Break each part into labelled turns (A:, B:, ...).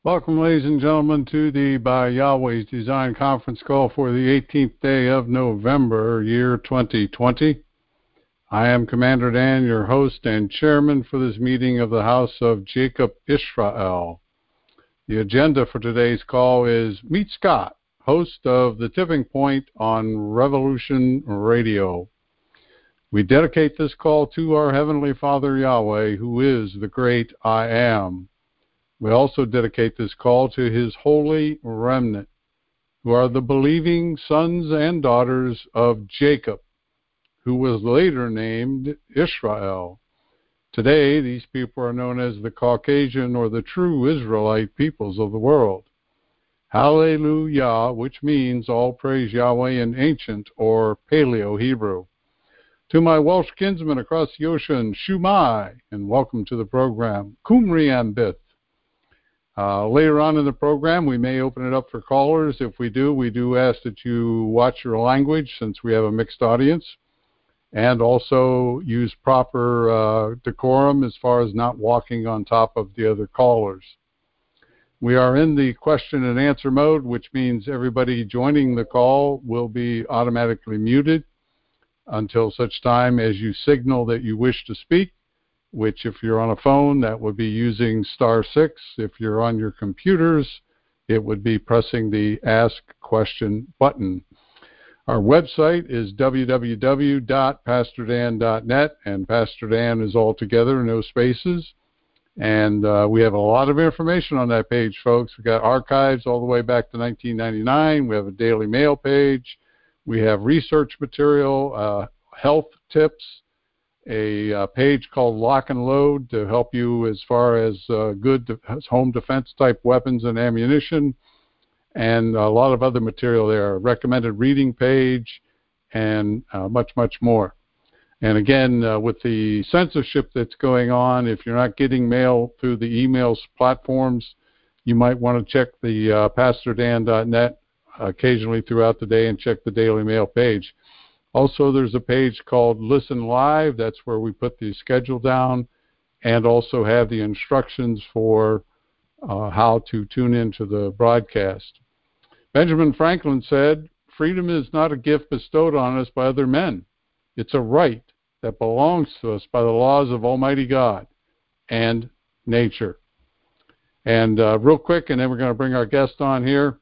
A: Welcome, ladies and gentlemen, to the By Yahweh's Design Conference Call for the 18th day of November, year 2020. I am Commander Dan, your host and chairman for this meeting of the House of Jacob Israel. The agenda for today's call is Meet Scott, host of The Tipping Point on Revolution Radio. We dedicate this call to our Heavenly Father Yahweh, who is the great I Am. We also dedicate this call to His holy remnant, who are the believing sons and daughters of Jacob, who was later named Israel. Today, these people are known as the Caucasian or the true Israelite peoples of the world. Hallelujah, which means all praise Yahweh in ancient or Paleo-Hebrew. To my Welsh kinsmen across the ocean, Shumai, and welcome to the program, Kumri Ambith. Later on in the program, we may open it up for callers. If we do ask that you watch your language since we have a mixed audience, and also use proper decorum as far as not walking on top of the other callers. We are in the question and answer mode, which means everybody joining the call will be automatically muted until such time as you signal that you wish to speak, which if you're on a phone, that would be using *6. If you're on your computers, it would be pressing the Ask Question button. Our website is www.pastordan.net, and Pastor Dan is all together, no spaces. And we have a lot of information on that page, folks. We've got archives all the way back to 1999. We have a Daily Mail page. We have research material, health tips, a page called Lock and Load to help you as far as good home defense type weapons and ammunition, and a lot of other material there, a recommended reading page, and much, much more. And again, with the censorship that's going on, if you're not getting mail through the emails platforms, you might want to check the pastordan.net occasionally throughout the day and check the Daily Mail page. Also, there's a page called Listen Live. That's where we put the schedule down and also have the instructions for how to tune into the broadcast. Benjamin Franklin said, "Freedom is not a gift bestowed on us by other men. It's a right that belongs to us by the laws of Almighty God and nature." And real quick, and then we're going to bring our guest on here.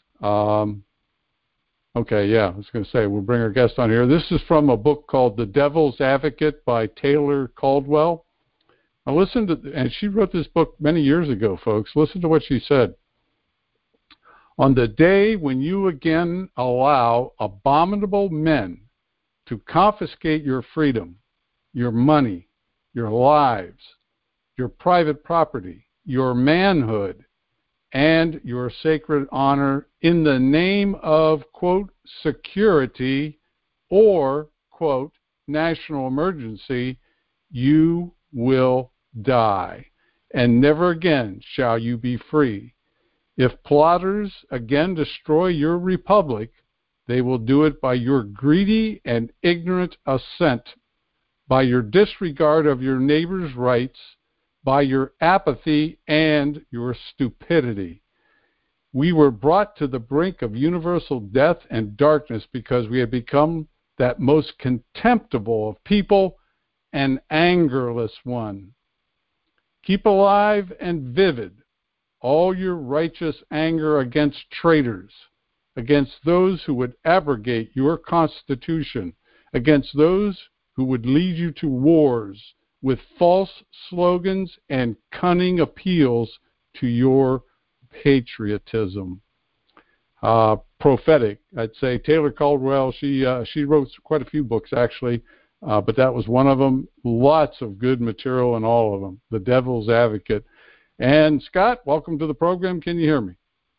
A: I was going to say, we'll bring our guest on here. This is from a book called The Devil's Advocate by Taylor Caldwell. Now listen to, and she wrote this book many years ago, folks. Listen to what she said. "On the day when you again allow abominable men to confiscate your freedom, your money, your lives, your private property, your manhood, and your sacred honor in the name of, quote, security or, quote, national emergency, you will die, and never again shall you be free. If plotters again destroy your republic, they will do it by your greedy and ignorant assent, by your disregard of your neighbor's rights, by your apathy and your stupidity. We were brought to the brink of universal death and darkness because we had become that most contemptible of people, an angerless one. Keep alive and vivid all your righteous anger against traitors, against those who would abrogate your Constitution, against those who would lead you to wars with false slogans and cunning appeals to your patriotism." Prophetic, I'd say. Taylor Caldwell, she wrote quite a few books, actually, but that was one of them. Lots of good material in all of them. The Devil's Advocate. And Scott, welcome to the program. Can you hear me?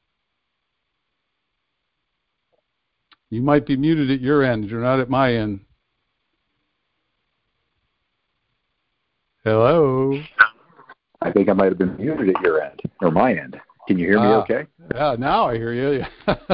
A: You might be muted at your end. You're not at my end. Hello?
B: I think I might have been muted at your end, or my end. Can you hear me okay?
A: Yeah, now I hear you.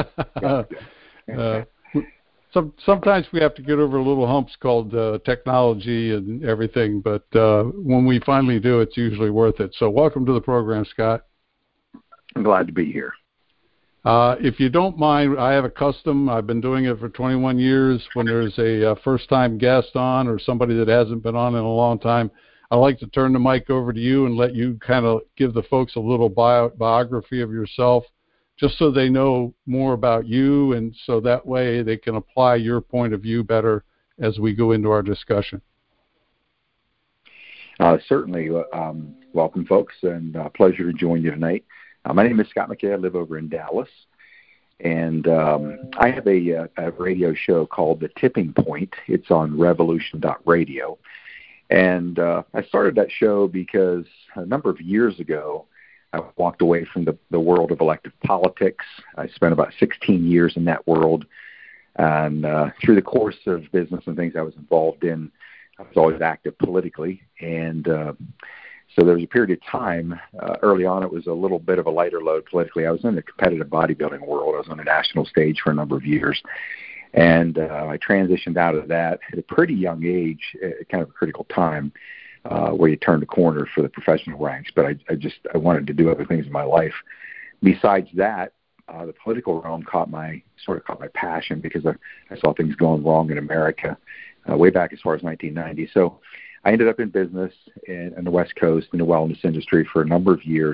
A: Sometimes we have to get over little humps called technology and everything, but when we finally do, it's usually worth it. So welcome to the program, Scott.
B: I'm glad to be here.
A: If you don't mind, I have a custom. I've been doing it for 21 years. When there's a first-time guest on or somebody that hasn't been on in a long time, I like to turn the mic over to you and let you kind of give the folks a little biography of yourself, just so they know more about you, and so that way they can apply your point of view better as we go into our discussion.
B: Certainly. Welcome, folks, and pleasure to join you tonight. My name is Scott McKay. I live over in Dallas, and I have a radio show called The Tipping Point. It's on revolution.radio, and I started that show because a number of years ago, I walked away from the world of elective politics. I spent about 16 years in that world, and through the course of business and things I was involved in, I was always active politically, and so there was a period of time, early on it was a little bit of a lighter load politically. I was in the competitive bodybuilding world. I was on the national stage for a number of years. And I transitioned out of that at a pretty young age, at kind of a critical time, where you turn the corner for the professional ranks. But I wanted to do other things in my life. Besides that, the political realm caught my passion, because I saw things going wrong in America way back as far as 1990. So I ended up in business in the West Coast in the wellness industry for a number of years,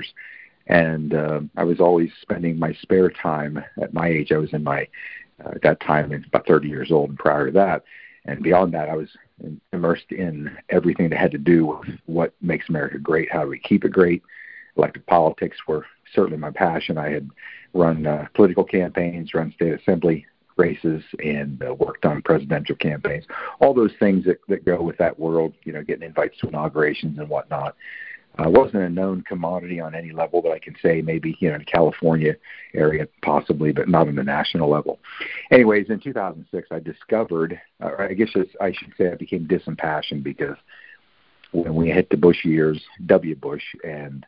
B: and I was always spending my spare time. At my age, I was in my at that time about 30 years old, and prior to that, and beyond that, I was immersed in everything that had to do with what makes America great, how do we keep it great. Elective politics were certainly my passion. I had run political campaigns, run state assembly races, and worked on presidential campaigns, all those things that go with that world, getting invites to inaugurations and whatnot. Wasn't a known commodity on any level that I can say, maybe, in the California area possibly, but not on the national level. Anyways, in 2006, I discovered, or I guess I should say I became disimpassioned, because when we hit the Bush years, W. Bush, and,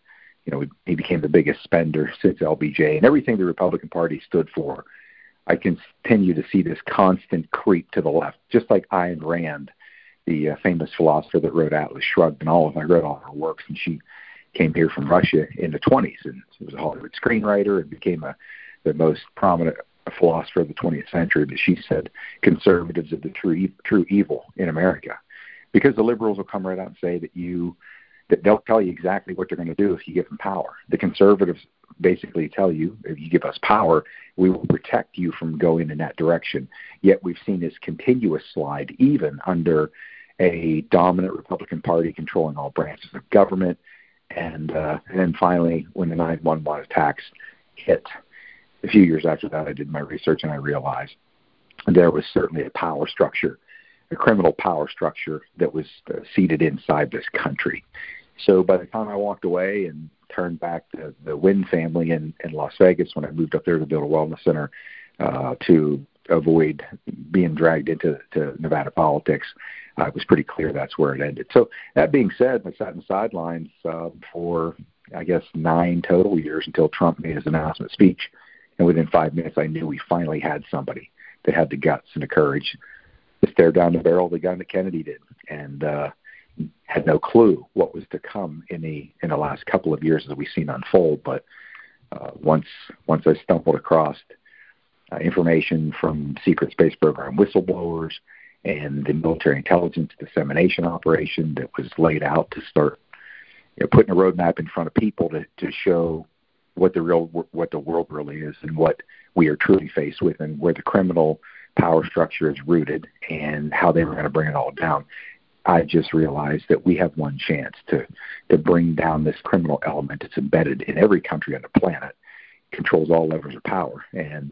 B: he became the biggest spender since LBJ, and everything the Republican Party stood for, I continue to see this constant creep to the left, just like Ayn Rand, the famous philosopher that wrote Atlas Shrugged and all of them. I read all her works, and she came here from Russia in the 20s, and she was a Hollywood screenwriter and became the most prominent philosopher of the 20th century. But she said conservatives are the true evil in America, because the liberals will come right out and say that they'll tell you exactly what they're going to do if you give them power. The conservatives basically tell you, if you give us power, we will protect you from going in that direction. Yet we've seen this continuous slide, even under a dominant Republican Party controlling all branches of government. And then finally, when the 9/11 attacks hit, a few years after that, I did my research and I realized there was certainly a power structure, a criminal power structure that was seated inside this country. So by the time I walked away and turned back to the Wynn family in Las Vegas, when I moved up there to build a wellness center to avoid being dragged into Nevada politics, it was pretty clear that's where it ended. So that being said, I sat in the sidelines for, I guess, 9 total years until Trump made his announcement speech. And within 5 minutes, I knew we finally had somebody that had the guts and the courage to stare down the barrel of the gun that Kennedy did, and had no clue what was to come in the last couple of years that we've seen unfold. But once I stumbled across information from secret space program whistleblowers and the military intelligence dissemination operation that was laid out to start putting a roadmap in front of people to show what the world really is, and what we are truly faced with, and where the criminal power structure is rooted, and how they were going to bring it all down. I just realized that we have one chance to bring down this criminal element that's embedded in every country on the planet, controls all levers of power, and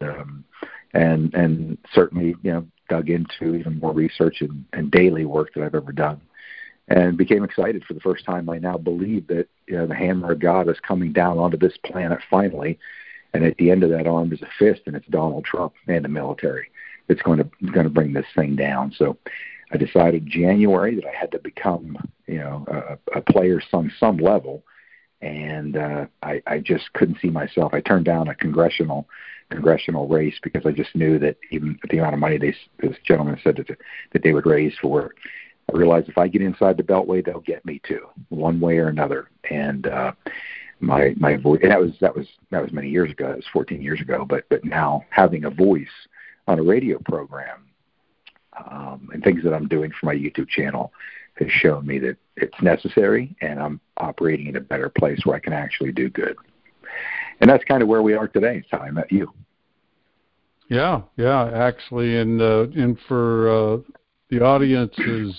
B: certainly dug into even more research and daily work that I've ever done, and became excited. For the first time, I now believe that the hammer of God is coming down onto this planet finally, and at the end of that arm is a fist, and it's Donald Trump and the military that's going to bring this thing down. So I decided January that I had to become a player on some level, and I just couldn't see myself. I turned down a congressional race because I just knew that even the amount of money this gentleman said that they would raise for it, I realized if I get inside the Beltway, they'll get me too, one way or another. And my voice. And that was many years ago. That was 14 years ago. But now having a voice on a radio program, and things that I'm doing for my YouTube channel has shown me that it's necessary, and I'm operating in a better place where I can actually do good. And that's kind of where we are today. It's how I met you.
A: Yeah, actually, and for the audience's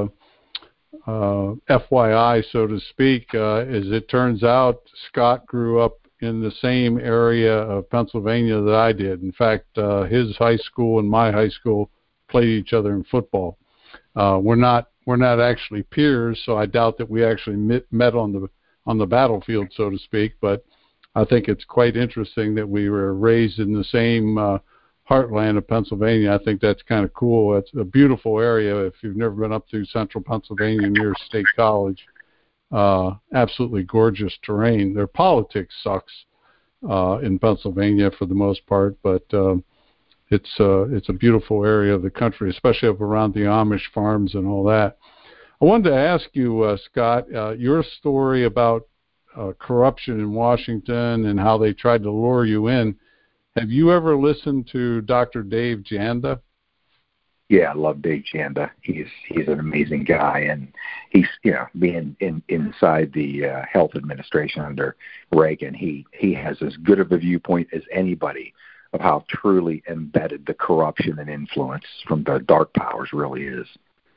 A: FYI, so to speak, as it turns out, Scott grew up in the same area of Pennsylvania that I did. In fact, his high school and my high school played each other in football. We're not actually peers, so I doubt that we actually met on the battlefield, so to speak. But I think it's quite interesting that we were raised in the same heartland of Pennsylvania. I think that's kind of cool. It's a beautiful area. If you've never been up through central Pennsylvania near State College, absolutely gorgeous terrain. Their politics sucks in Pennsylvania for the most part, but it's a beautiful area of the country, especially up around the Amish farms and all that. I wanted to ask you, Scott, your story about corruption in Washington and how they tried to lure you in. Have you ever listened to Dr. Dave Janda?
B: Yeah, I love Dave Janda. He's an amazing guy, and he's being inside the health administration under Reagan, he has as good of a viewpoint as anybody of how truly embedded the corruption and influence from the dark powers really is.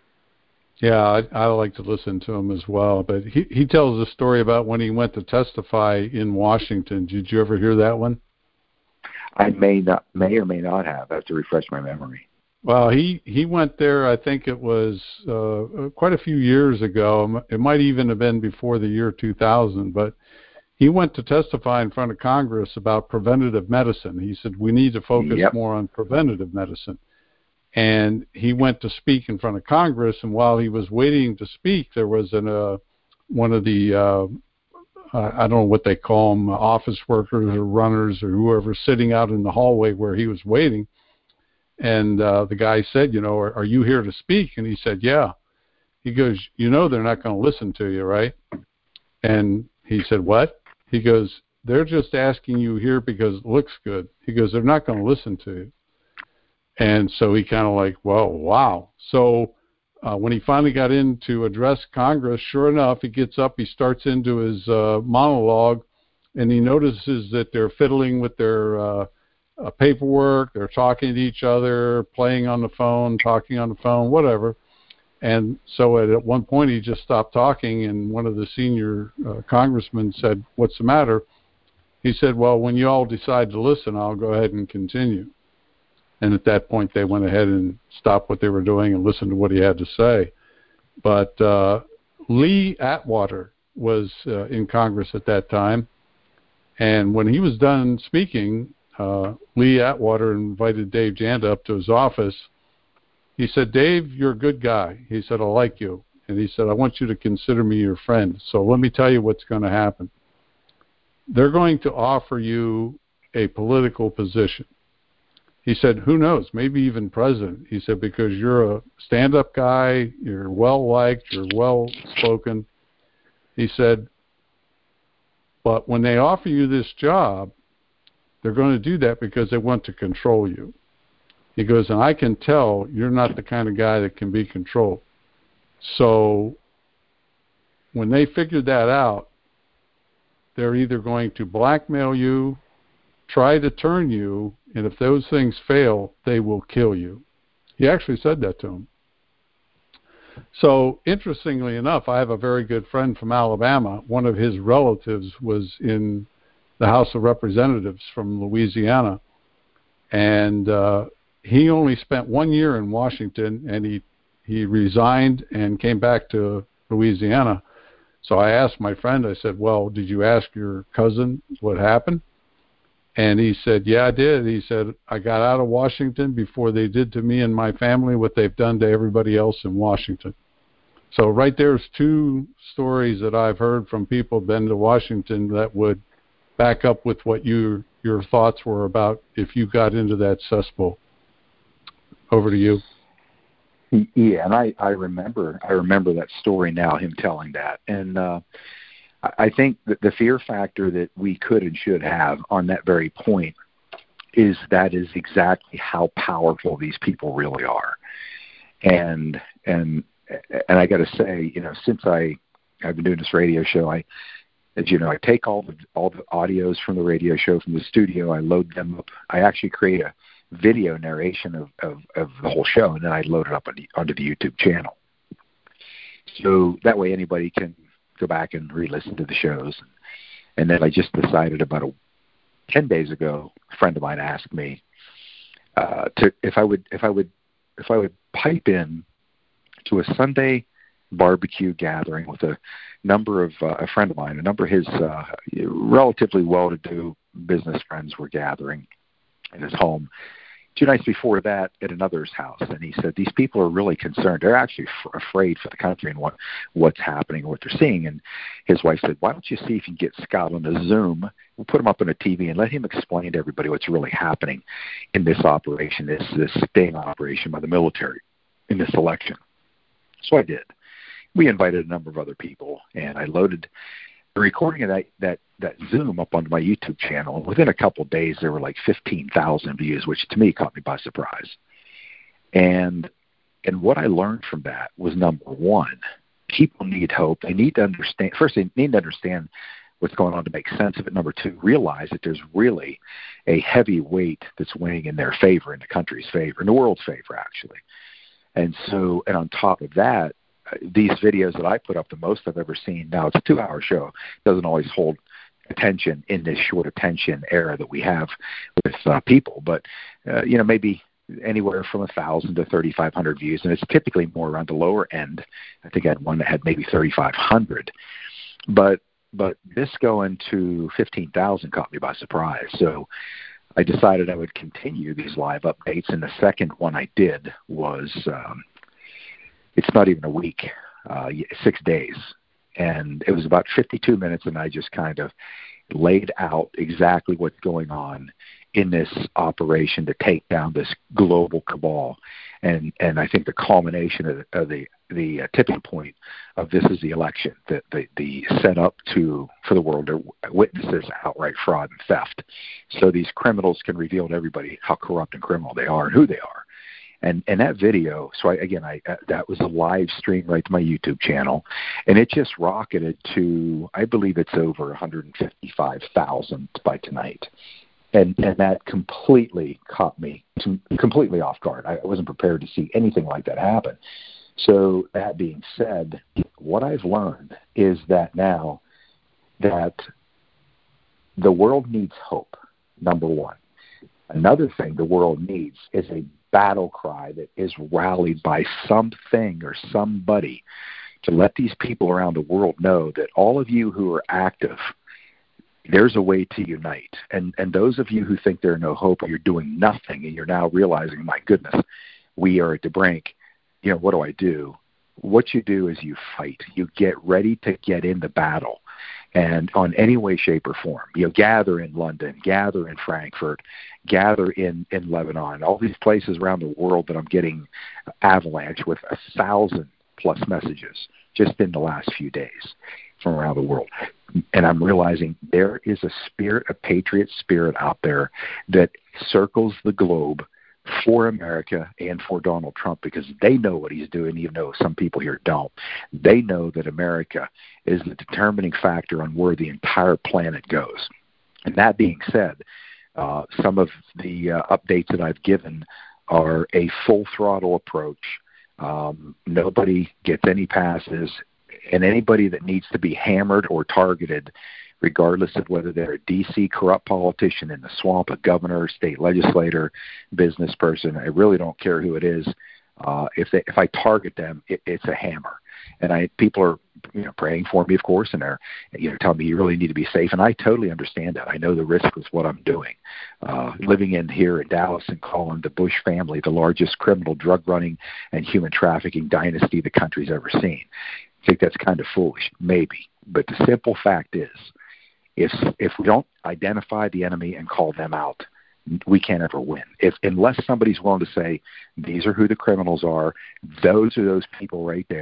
A: Yeah, I like to listen to him as well. But he tells a story about when he went to testify in Washington. Did you ever hear that one?
B: I may or may not have. I have to refresh my memory.
A: Well, he went there, I think it was quite a few years ago. It might even have been before the year 2000, but he went to testify in front of Congress about preventative medicine. He said, we need to focus more on preventative medicine. And he went to speak in front of Congress, and while he was waiting to speak, there was one of the, I don't know what they call them, office workers or runners or whoever, sitting out in the hallway where he was waiting. And the guy said, are you here to speak? And he said, yeah. He goes, they're not going to listen to you, right? And he said, what? He goes, they're just asking you here because it looks good. He goes, they're not going to listen to you. And so he kind of like, well, wow. So when he finally got in to address Congress, sure enough, he gets up, he starts into his monologue, and he notices that they're fiddling with their paperwork, they're talking to each other, playing on the phone, talking on the phone, whatever. And so at one point he just stopped talking, and one of the senior congressmen said, what's the matter? He said, well, when you all decide to listen, I'll go ahead and continue. And at that point, they went ahead and stopped what they were doing and listened to what he had to say. But Lee Atwater was in Congress at that time. And when he was done speaking, Lee Atwater invited Dave Janda up to his office. He said, Dave, you're a good guy. He said, I like you. And he said, I want you to consider me your friend. So let me tell you what's going to happen. They're going to offer you a political position. He said, who knows, maybe even president. He said, because you're a stand-up guy, you're well-liked, you're well-spoken. He said, but when they offer you this job, they're going to do that because they want to control you. He goes, and I can tell you're not the kind of guy that can be controlled. So when they figure that out, they're either going to blackmail you, try to turn you, and if those things fail, they will kill you. He actually said that to him. So interestingly enough, I have a very good friend from Alabama. One of his relatives was in the House of Representatives from Louisiana, and he only spent 1 year in Washington, and he resigned and came back to Louisiana. So I asked my friend, I said, well, did you ask your cousin what happened? And he said, yeah, I did. He said, I got out of Washington before they did to me and my family what they've done to everybody else in Washington. So right there's two stories that I've heard from people who've been to Washington that would back up with what your thoughts were about if you got into that cesspool. Over to you.
B: Yeah, and I remember that story now, him telling that. And I think that the fear factor that we could and should have on that very point is exactly how powerful these people really are. And I got to say, since I've been doing this radio show, I take all the audios from the radio show from the studio, I load them up. I actually create a video narration of the whole show, and then I load it up onto the YouTube channel. So that way anybody can go back and re-listen to the shows. And then I just decided about 10 days ago, a friend of mine asked me if I would pipe in to a Sunday barbecue gathering with a friend of mine, a number of his relatively well-to-do business friends were gathering in his home. 2 nights before that at another's house, and he said, these people are really concerned. They're actually afraid for the country and what's happening, what they're seeing. And his wife said, why don't you see if you can get Scott on a Zoom, we'll put him up on a TV and let him explain to everybody what's really happening in this operation, this sting operation by the military in this election. So I did. We invited a number of other people, and I loaded the recording of that Zoom up onto my YouTube channel. And within a couple of days, there were like 15,000 views, which to me caught me by surprise. And what I learned from that was, number one, people need hope. They need to understand. First, they need to understand what's going on to make sense of it. Number two, realize that there's really a heavy weight that's weighing in their favor, in the country's favor, in the world's favor, actually. And on top of that, these videos that I put up, the most I've ever seen, now it's a 2-hour show, doesn't always hold attention in this short attention era that we have with people, but maybe anywhere from 1,000 to 3,500 views, and it's typically more around the lower end. I think I had one that had maybe 3,500, but this going to 15,000 caught me by surprise. So I decided I would continue these live updates, and the second one I did was it's not even a week, 6 days. And it was about 52 minutes, and I just kind of laid out exactly what's going on in this operation to take down this global cabal. And I think the culmination of the tipping point of this is the election, the setup for the world to witness this outright fraud and theft. So these criminals can reveal to everybody how corrupt and criminal they are and who they are. And that video, so that was a live stream right to my YouTube channel, and it just rocketed to, I believe it's over 155,000 by tonight. And that completely caught me completely off guard. I wasn't prepared to see anything like that happen. So that being said, what I've learned is that now that the world needs hope, number one. Another thing the world needs is a battle cry that is rallied by something or somebody to let these people around the world know that all of you who are active, there's a way to unite. And those of you who think there's no hope or you're doing nothing and you're now realizing, my goodness, we are at the brink, what do I do? What you do is you fight. You get ready to get in the battle. And on any way, shape, or form, gather in London, gather in Frankfurt, gather in Lebanon, all these places around the world that I'm getting avalanche with 1,000+ messages just in the last few days from around the world. And I'm realizing there is a spirit, a patriot spirit out there that circles the globe for America and for Donald Trump, because they know what he's doing, even though some people here don't. They know that America is the determining factor on where the entire planet goes. And that being said, some of the updates that I've given are a full throttle approach. Nobody gets any passes, and anybody that needs to be hammered or targeted, regardless of whether they're a D.C. corrupt politician in the swamp, a governor, state legislator, business person, I really don't care who it is. If I target them, it's a hammer. And people are praying for me, of course, and they're telling me you really need to be safe. And I totally understand that. I know the risk with what I'm doing. Living in here in Dallas and calling the Bush family the largest criminal drug running and human trafficking dynasty the country's ever seen. I think that's kind of foolish, maybe. But the simple fact is, if we don't identify the enemy and call them out, we can't ever win. Unless somebody's willing to say, these are who the criminals are, those people right there,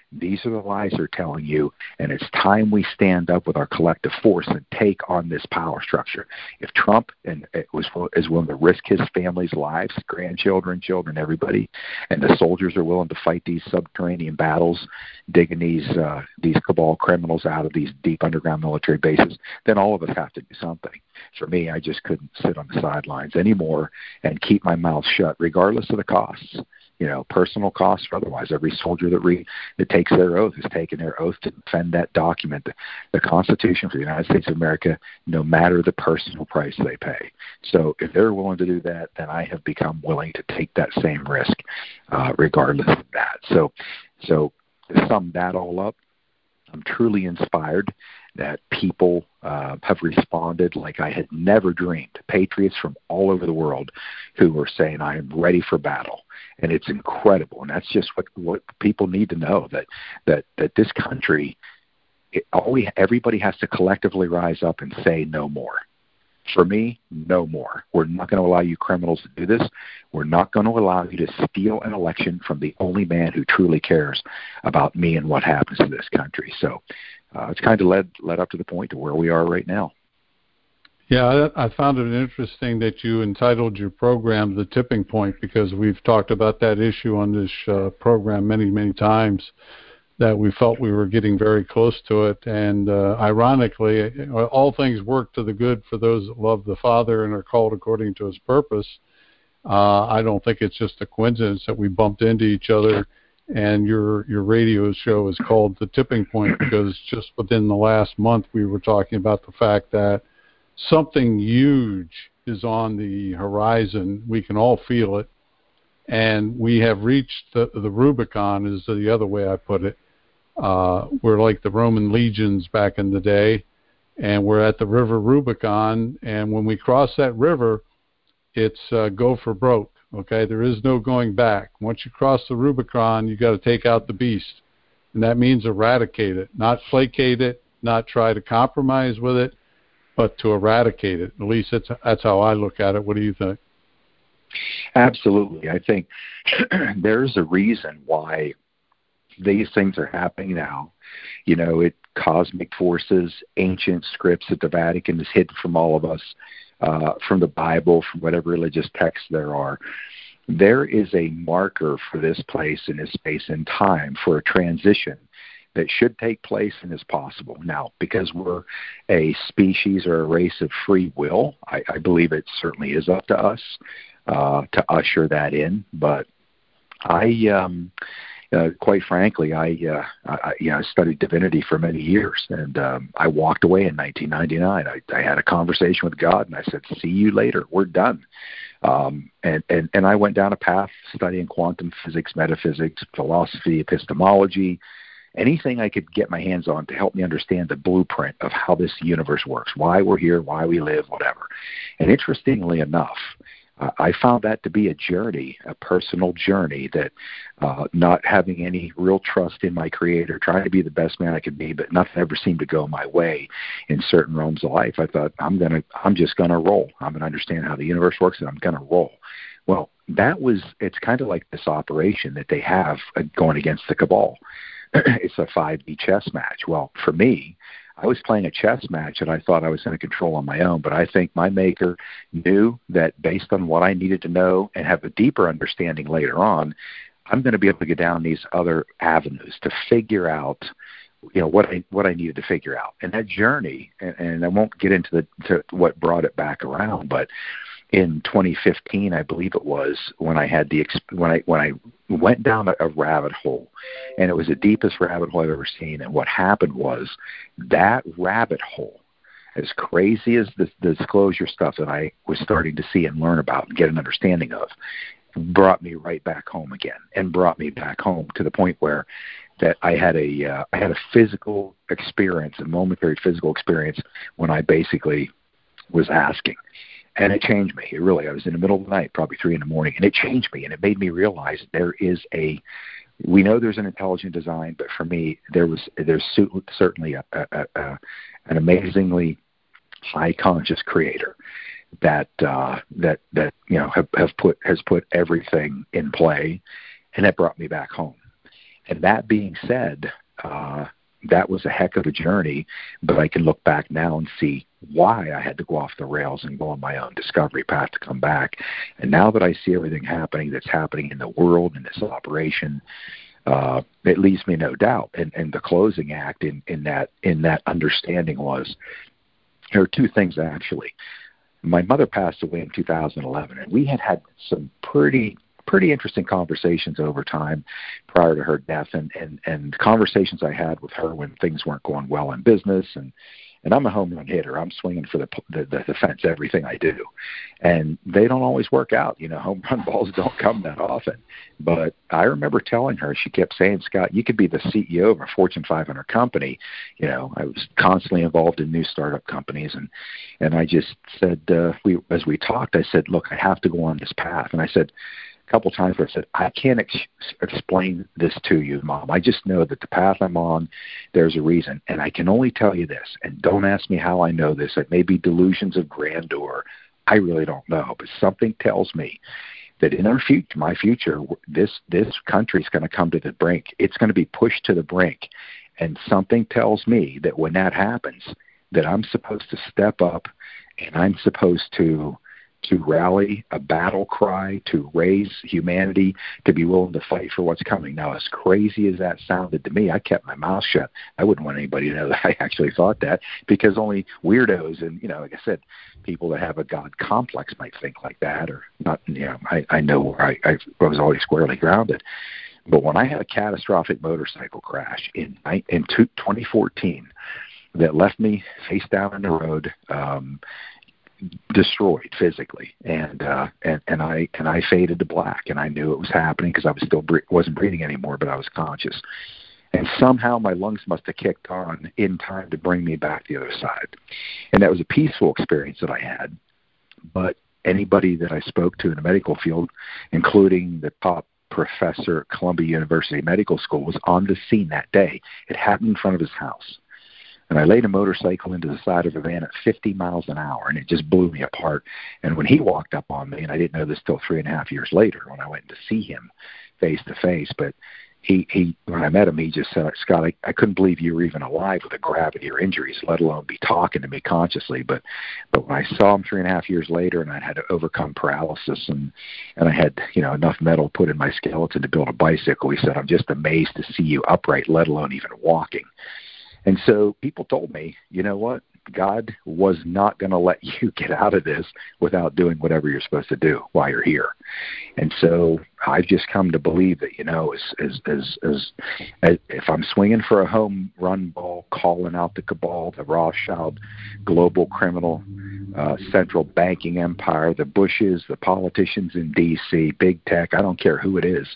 B: These are the lies they're telling you, and it's time we stand up with our collective force and take on this power structure. If Trump is willing to risk his family's lives, grandchildren, children, everybody, and the soldiers are willing to fight these subterranean battles, digging these cabal criminals out of these deep underground military bases, then all of us have to do something. For me, I just couldn't sit on the sidelines anymore and keep my mouth shut, regardless of the costs. Personal costs or otherwise. Every soldier that takes their oath has taken their oath to defend that document, the Constitution for the United States of America, no matter the personal price they pay. So if they're willing to do that, then I have become willing to take that same risk, regardless of that. So to sum that all up, I'm truly inspired that people have responded like I had never dreamed. Patriots from all over the world who were saying, I am ready for battle. And it's incredible. And that's just what people need to know, that this country, everybody has to collectively rise up and say no more. For me, no more. We're not going to allow you criminals to do this. We're not going to allow you to steal an election from the only man who truly cares about me and what happens to this country. So it's kind of led up to the point to where we are right now.
A: Yeah, I found it interesting that you entitled your program The Tipping Point, because we've talked about that issue on this program many, many times, that we felt we were getting very close to it. And ironically, all things work to the good for those that love the Father and are called according to his purpose. I don't think it's just a coincidence that we bumped into each other, and your radio show is called The Tipping Point, because just within the last month we were talking about the fact that something huge is on the horizon. We can all feel it, and we have reached the Rubicon, is the other way I put it. We're like the Roman legions back in the day, and we're at the river Rubicon, and when we cross that river, it's go for broke. Okay, there is no going back. Once you cross the Rubicon, you got to take out the beast, and that means eradicate it, not placate it, not try to compromise with it, but to eradicate it. At least that's how I look at it. What do you think?
B: Absolutely. I think there's a reason why these things are happening now. Cosmic forces, ancient scripts that the Vatican is hidden from all of us, from the Bible, from whatever religious texts there are. There is a marker for this place in this space and time for a transition that should take place and is possible. Now, because we're a species or a race of free will, I believe it certainly is up to us to usher that in. But quite frankly, I studied divinity for many years, and I walked away in 1999. I had a conversation with God, and I said, "See you later. We're done." And I went down a path studying quantum physics, metaphysics, philosophy, epistemology, anything I could get my hands on to help me understand the blueprint of how this universe works, why we're here, why we live, whatever. And interestingly enough, I found that to be a journey, a personal journey, that not having any real trust in my Creator, trying to be the best man I could be, but nothing ever seemed to go my way in certain realms of life. I thought, I'm just going to roll. I'm going to understand how the universe works, and I'm going to roll. Well, it's kind of like this operation that they have going against the cabal. It's a 5D chess match. Well, for me, I was playing a chess match that I thought I was going to control on my own, but I think my maker knew that based on what I needed to know and have a deeper understanding later on, I'm going to be able to get down these other avenues to figure out, what I needed to figure out. And that journey, and I won't get into to what brought it back around, but in 2015, I believe it was, when I had when I went down a rabbit hole, and it was the deepest rabbit hole I've ever seen. And what happened was that rabbit hole, as crazy as the disclosure stuff that I was starting to see and learn about and get an understanding of, brought me right back home again, and brought me back home to the point where that I had a physical experience, a momentary physical experience, when I basically was asking. And it changed me. I was in the middle of the night, probably 3 a.m, and it changed me. And it made me realize we know there's an intelligent design, but for me, there's certainly an amazingly high conscious Creator that has put everything in play, and that brought me back home. And that being said, that was a heck of a journey, but I can look back now and see why I had to go off the rails and go on my own discovery path to come back. And now that I see everything that's happening in the world in this operation, it leaves me no doubt. And the closing act in that understanding was, there are two things actually. My mother passed away in 2011, and we had some pretty interesting conversations over time prior to her death, and conversations I had with her when things weren't going well in business, and I'm a home run hitter. I'm swinging for the fence, everything I do, and they don't always work out. Home run balls don't come that often. But I remember telling her, she kept saying, "Scott, you could be the CEO of a Fortune 500 company." I was constantly involved in new startup companies, and I just said, as we talked, I said, "Look, I have to go on this path," and I said, couple times where I said, I can't explain this to you, Mom. I just know that the path I'm on, there's a reason. And I can only tell you this, and don't ask me how I know this. It may be delusions of grandeur. I really don't know. But something tells me that in our future, my future, this country is going to come to the brink. It's going to be pushed to the brink. And something tells me that when that happens, that I'm supposed to step up and I'm supposed to rally a battle cry, to raise humanity, to be willing to fight for what's coming. Now, as crazy as that sounded to me, I kept my mouth shut. I wouldn't want anybody to know that I actually thought that, because only weirdos and, like I said, people that have a God complex might think like that, or not. I know where I was always squarely grounded. But when I had a catastrophic motorcycle crash in 2014 that left me face down in the road, destroyed physically, and I faded to black, and I knew it was happening because I was still wasn't breathing anymore, but I was conscious, and somehow my lungs must have kicked on in time to bring me back to the other side, and that was a peaceful experience that I had. But anybody that I spoke to in the medical field, including the top professor at Columbia University Medical School, was on the scene that day. It happened in front of his house. And I laid a motorcycle into the side of a van at 50 miles an hour, and it just blew me apart. And when he walked up on me, and I didn't know this till 3.5 years later when I went to see him face to face, but he when I met him, he just said, "Scott, I couldn't believe you were even alive with a gravity or injuries, let alone be talking to me consciously." But when I saw him 3.5 years later, and I had to overcome paralysis, and I had enough metal put in my skeleton to build a bicycle, he said, "I'm just amazed to see you upright, let alone even walking." And so people told me, you know what? God was not going to let you get out of this without doing whatever you're supposed to do while you're here. And so I've just come to believe that, if I'm swinging for a home run ball, calling out the cabal, the Rothschild global criminal central banking empire, the Bushes, the politicians in D.C., big tech, I don't care who it is,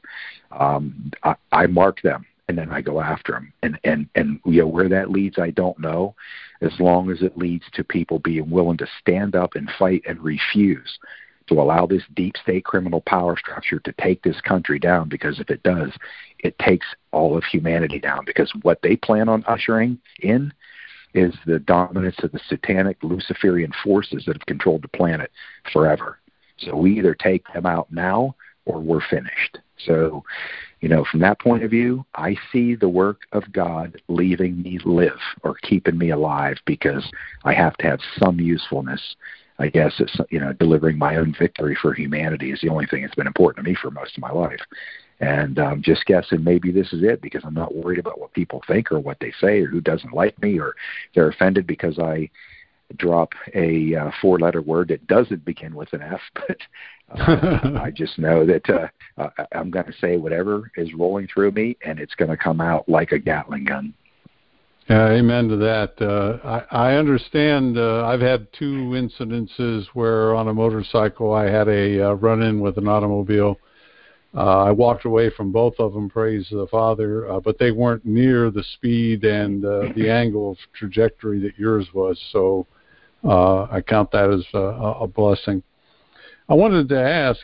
B: I mark them. And then I go after them, and where that leads, I don't know. As long as it leads to people being willing to stand up and fight and refuse to allow this deep state criminal power structure to take this country down, because if it does, it takes all of humanity down. Because what they plan on ushering in is the dominance of the satanic Luciferian forces that have controlled the planet forever. So we either take them out now or we're finished. So, from that point of view, I see the work of God leaving me live or keeping me alive, because I have to have some usefulness. I guess it's, delivering my own victory for humanity is the only thing that's been important to me for most of my life. And I'm just guessing maybe this is it, because I'm not worried about what people think or what they say or who doesn't like me or they're offended because I drop a 4-letter word that doesn't begin with an F, but I just know that I'm going to say whatever is rolling through me, and it's going to come out like a Gatling gun.
A: Yeah, amen to that. I understand. I've had 2 incidences where on a motorcycle I had a run-in with an automobile. I walked away from both of them, praise the Father, but they weren't near the speed and the angle of trajectory that yours was. So I count that as a blessing. I wanted to ask,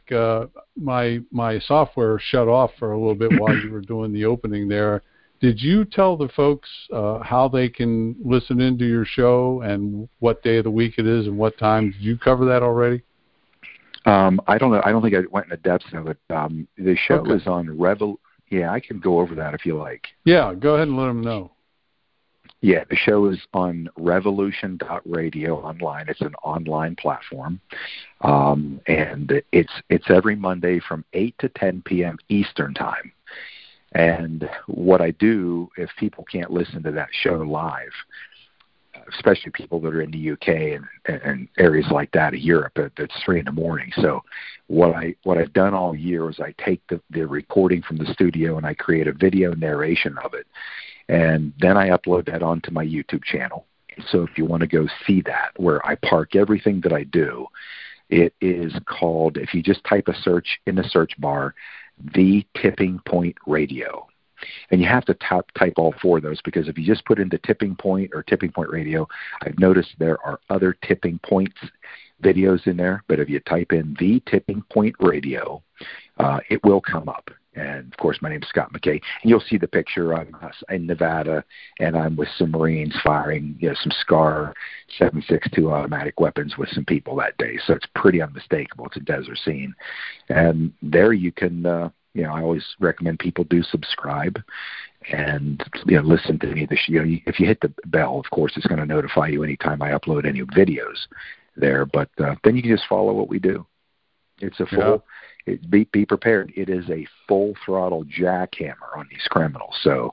A: my software shut off for a little bit while you were doing the opening there. Did you tell the folks how they can listen into your show and what day of the week it is and what time? Did you cover that already?
B: I don't know. I don't think I went into depths of it. The show is on Yeah, I can go over that if you like.
A: Yeah, go ahead and let them know.
B: Yeah, the show is on revolution.radio online. It's an online platform. And it's every Monday from 8 to 10 p.m. Eastern Time. And what I do, if people can't listen to that show live, especially people that are in the UK and areas like that of Europe, it's 3 a.m. So what I've done all year is I take the recording from the studio and I create a video narration of it. And then I upload that onto my YouTube channel. So if you want to go see that, where I park everything that I do, it is called, if you just type a search in the search bar, The Tipping Point Radio. And you have to type all 4 of those, because if you just put into Tipping Point or Tipping Point Radio, I've noticed there are other Tipping Points videos in there. But if you type in The Tipping Point Radio, it will come up. And, of course, my name's Scott McKay. And you'll see the picture. I'm in Nevada, and I'm with some Marines firing some SCAR 7.62 automatic weapons with some people that day. So it's pretty unmistakable. It's a desert scene. And there you can, I always recommend people do subscribe and listen to me. If you hit the bell, of course, it's going to notify you anytime I upload any videos there. But then you can just follow what we do. It's a full... Be prepared. It is a full throttle jackhammer on these criminals. So,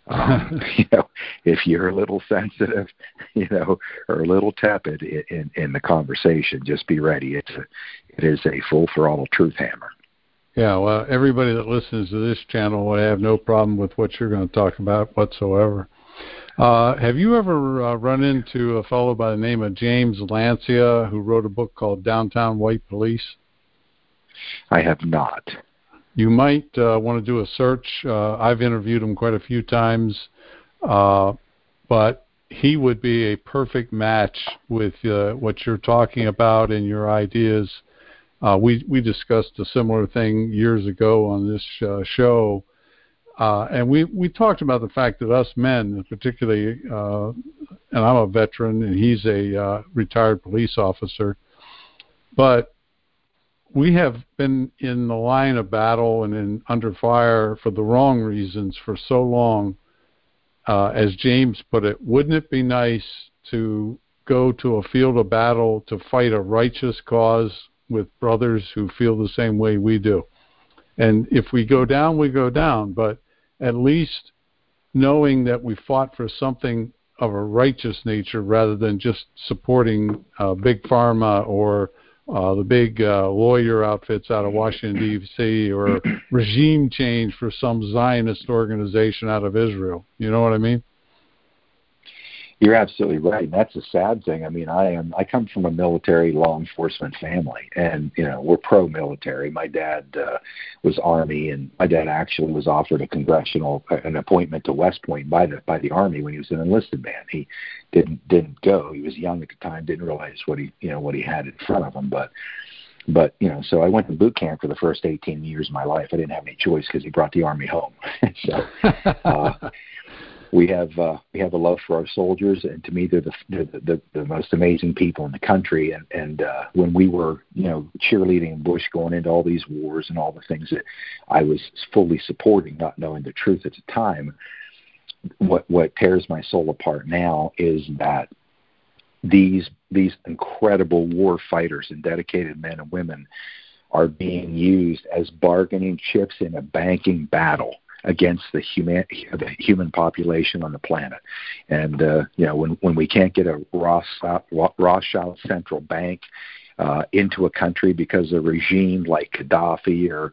B: if you're a little sensitive, or a little tepid in the conversation, just be ready. It is a full throttle truth hammer.
A: Yeah. Well, everybody that listens to this channel will have no problem with what you're going to talk about whatsoever. Have you ever run into a fellow by the name of James Lancia, who wrote a book called Downtown White Police?
B: I have not.
A: You might want to do a search. I've interviewed him quite a few times, but he would be a perfect match with what you're talking about and your ideas. We discussed a similar thing years ago on this show, and we talked about the fact that us men, particularly, and I'm a veteran and he's a retired police officer, but we have been in the line of battle and under fire for the wrong reasons for so long. As James put it, wouldn't it be nice to go to a field of battle to fight a righteous cause with brothers who feel the same way we do? And if we go down, we go down, but at least knowing that we fought for something of a righteous nature rather than just supporting Big Pharma or the big lawyer outfits out of Washington, D.C., or regime change for some Zionist organization out of Israel. You know what I mean?
B: You're absolutely right. And that's a sad thing. I mean, I come from a military law enforcement family, and, we're pro-military. My dad was Army, and my dad actually was offered an appointment to West Point by the Army when he was an enlisted man. He didn't go. He was young at the time, didn't realize what he had in front of him. But so I went to boot camp for the first 18 years of my life. I didn't have any choice because he brought the Army home. So we have a love for our soldiers, and to me, they're the most amazing people in the country. And when we were cheerleading Bush going into all these wars and all the things that I was fully supporting, not knowing the truth at the time, what tears my soul apart now is that these incredible war fighters and dedicated men and women are being used as bargaining chips in a banking battle against the human population on the planet. And when we can't get a Rothschild central bank into a country because of a regime like Gaddafi or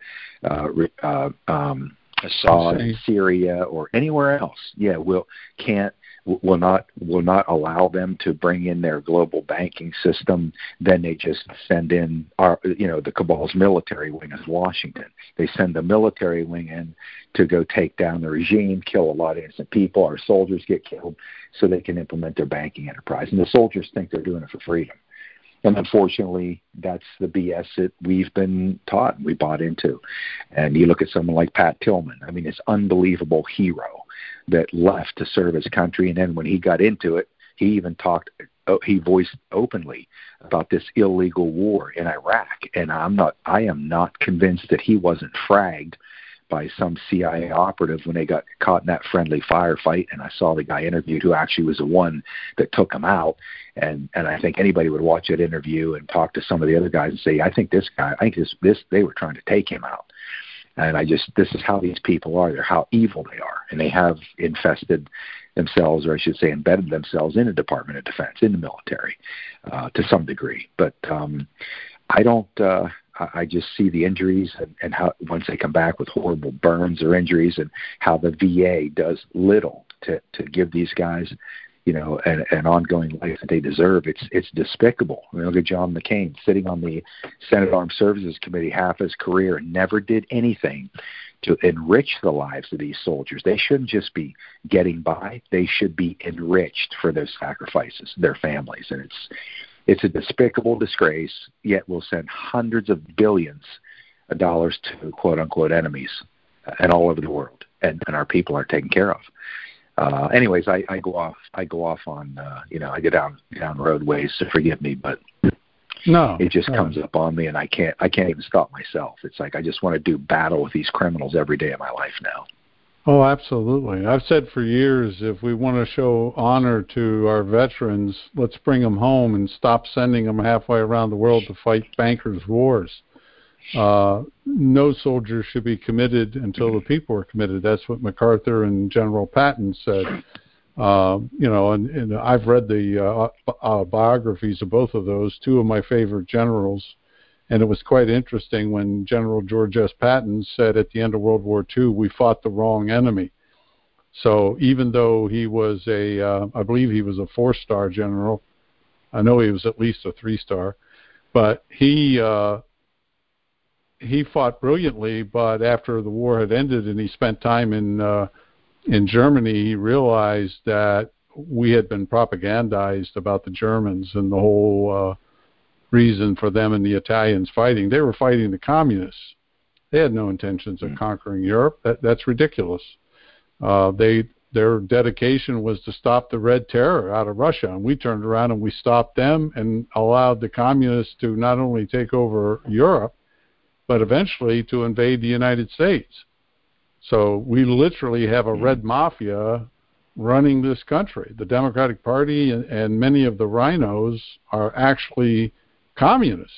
B: Assad in Syria or anywhere else, will not allow them to bring in their global banking system, then they just send in the cabal's military wing as Washington. They send the military wing in to go take down the regime, kill a lot of innocent people. Our soldiers get killed so they can implement their banking enterprise. And the soldiers think they're doing it for freedom. And unfortunately, that's the BS that we've been taught and we bought into. And you look at someone like Pat Tillman. I mean, this unbelievable hero that left to serve his country. And then when he got into it, he voiced openly about this illegal war in Iraq. And I am not convinced that he wasn't fragged by some CIA operative when they got caught in that friendly firefight, and I saw the guy interviewed who actually was the one that took him out. And I think anybody would watch that interview and talk to some of the other guys and say, I think this they were trying to take him out. And this is how these people are. They're how evil they are. And they have infested themselves, or I should say embedded themselves in the Department of Defense, in the military, to some degree. But I just see the injuries and how once they come back with horrible burns or injuries, and how the VA does little to give these guys, an ongoing life that they deserve. It's despicable. I mean, look at John McCain sitting on the Senate Armed Services Committee half his career and never did anything to enrich the lives of these soldiers. They shouldn't just be getting by. They should be enriched for their sacrifices, their families. And it's a despicable disgrace, yet we'll send hundreds of billions of dollars to quote-unquote enemies and all over the world, and our people aren't taken care of. Anyways, I go off on, I go down roadways, so forgive me, but it just comes up on me, and I can't even stop myself. It's like I just want to do battle with these criminals every day of my life now.
A: Oh, absolutely. I've said for years, if we want to show honor to our veterans, let's bring them home and stop sending them halfway around the world to fight bankers' wars. No soldier should be committed until the people are committed. That's what MacArthur and General Patton said. And I've read the biographies of both of those, two of my favorite generals. And it was quite interesting when General George S. Patton said at the end of World War II, we fought the wrong enemy. So even though he was I believe he was a 4-star general, I know he was at least a 3-star, but he fought brilliantly. But after the war had ended and he spent time in Germany, he realized that we had been propagandized about the Germans and the whole reason for them and the Italians fighting. They were fighting the communists. They had no intentions of conquering Europe. That's ridiculous. Their dedication was to stop the Red Terror out of Russia, and we turned around and we stopped them and allowed the communists to not only take over Europe, but eventually to invade the United States. So we literally have a red mafia running this country. The Democratic Party and many of the rhinos are actually communists,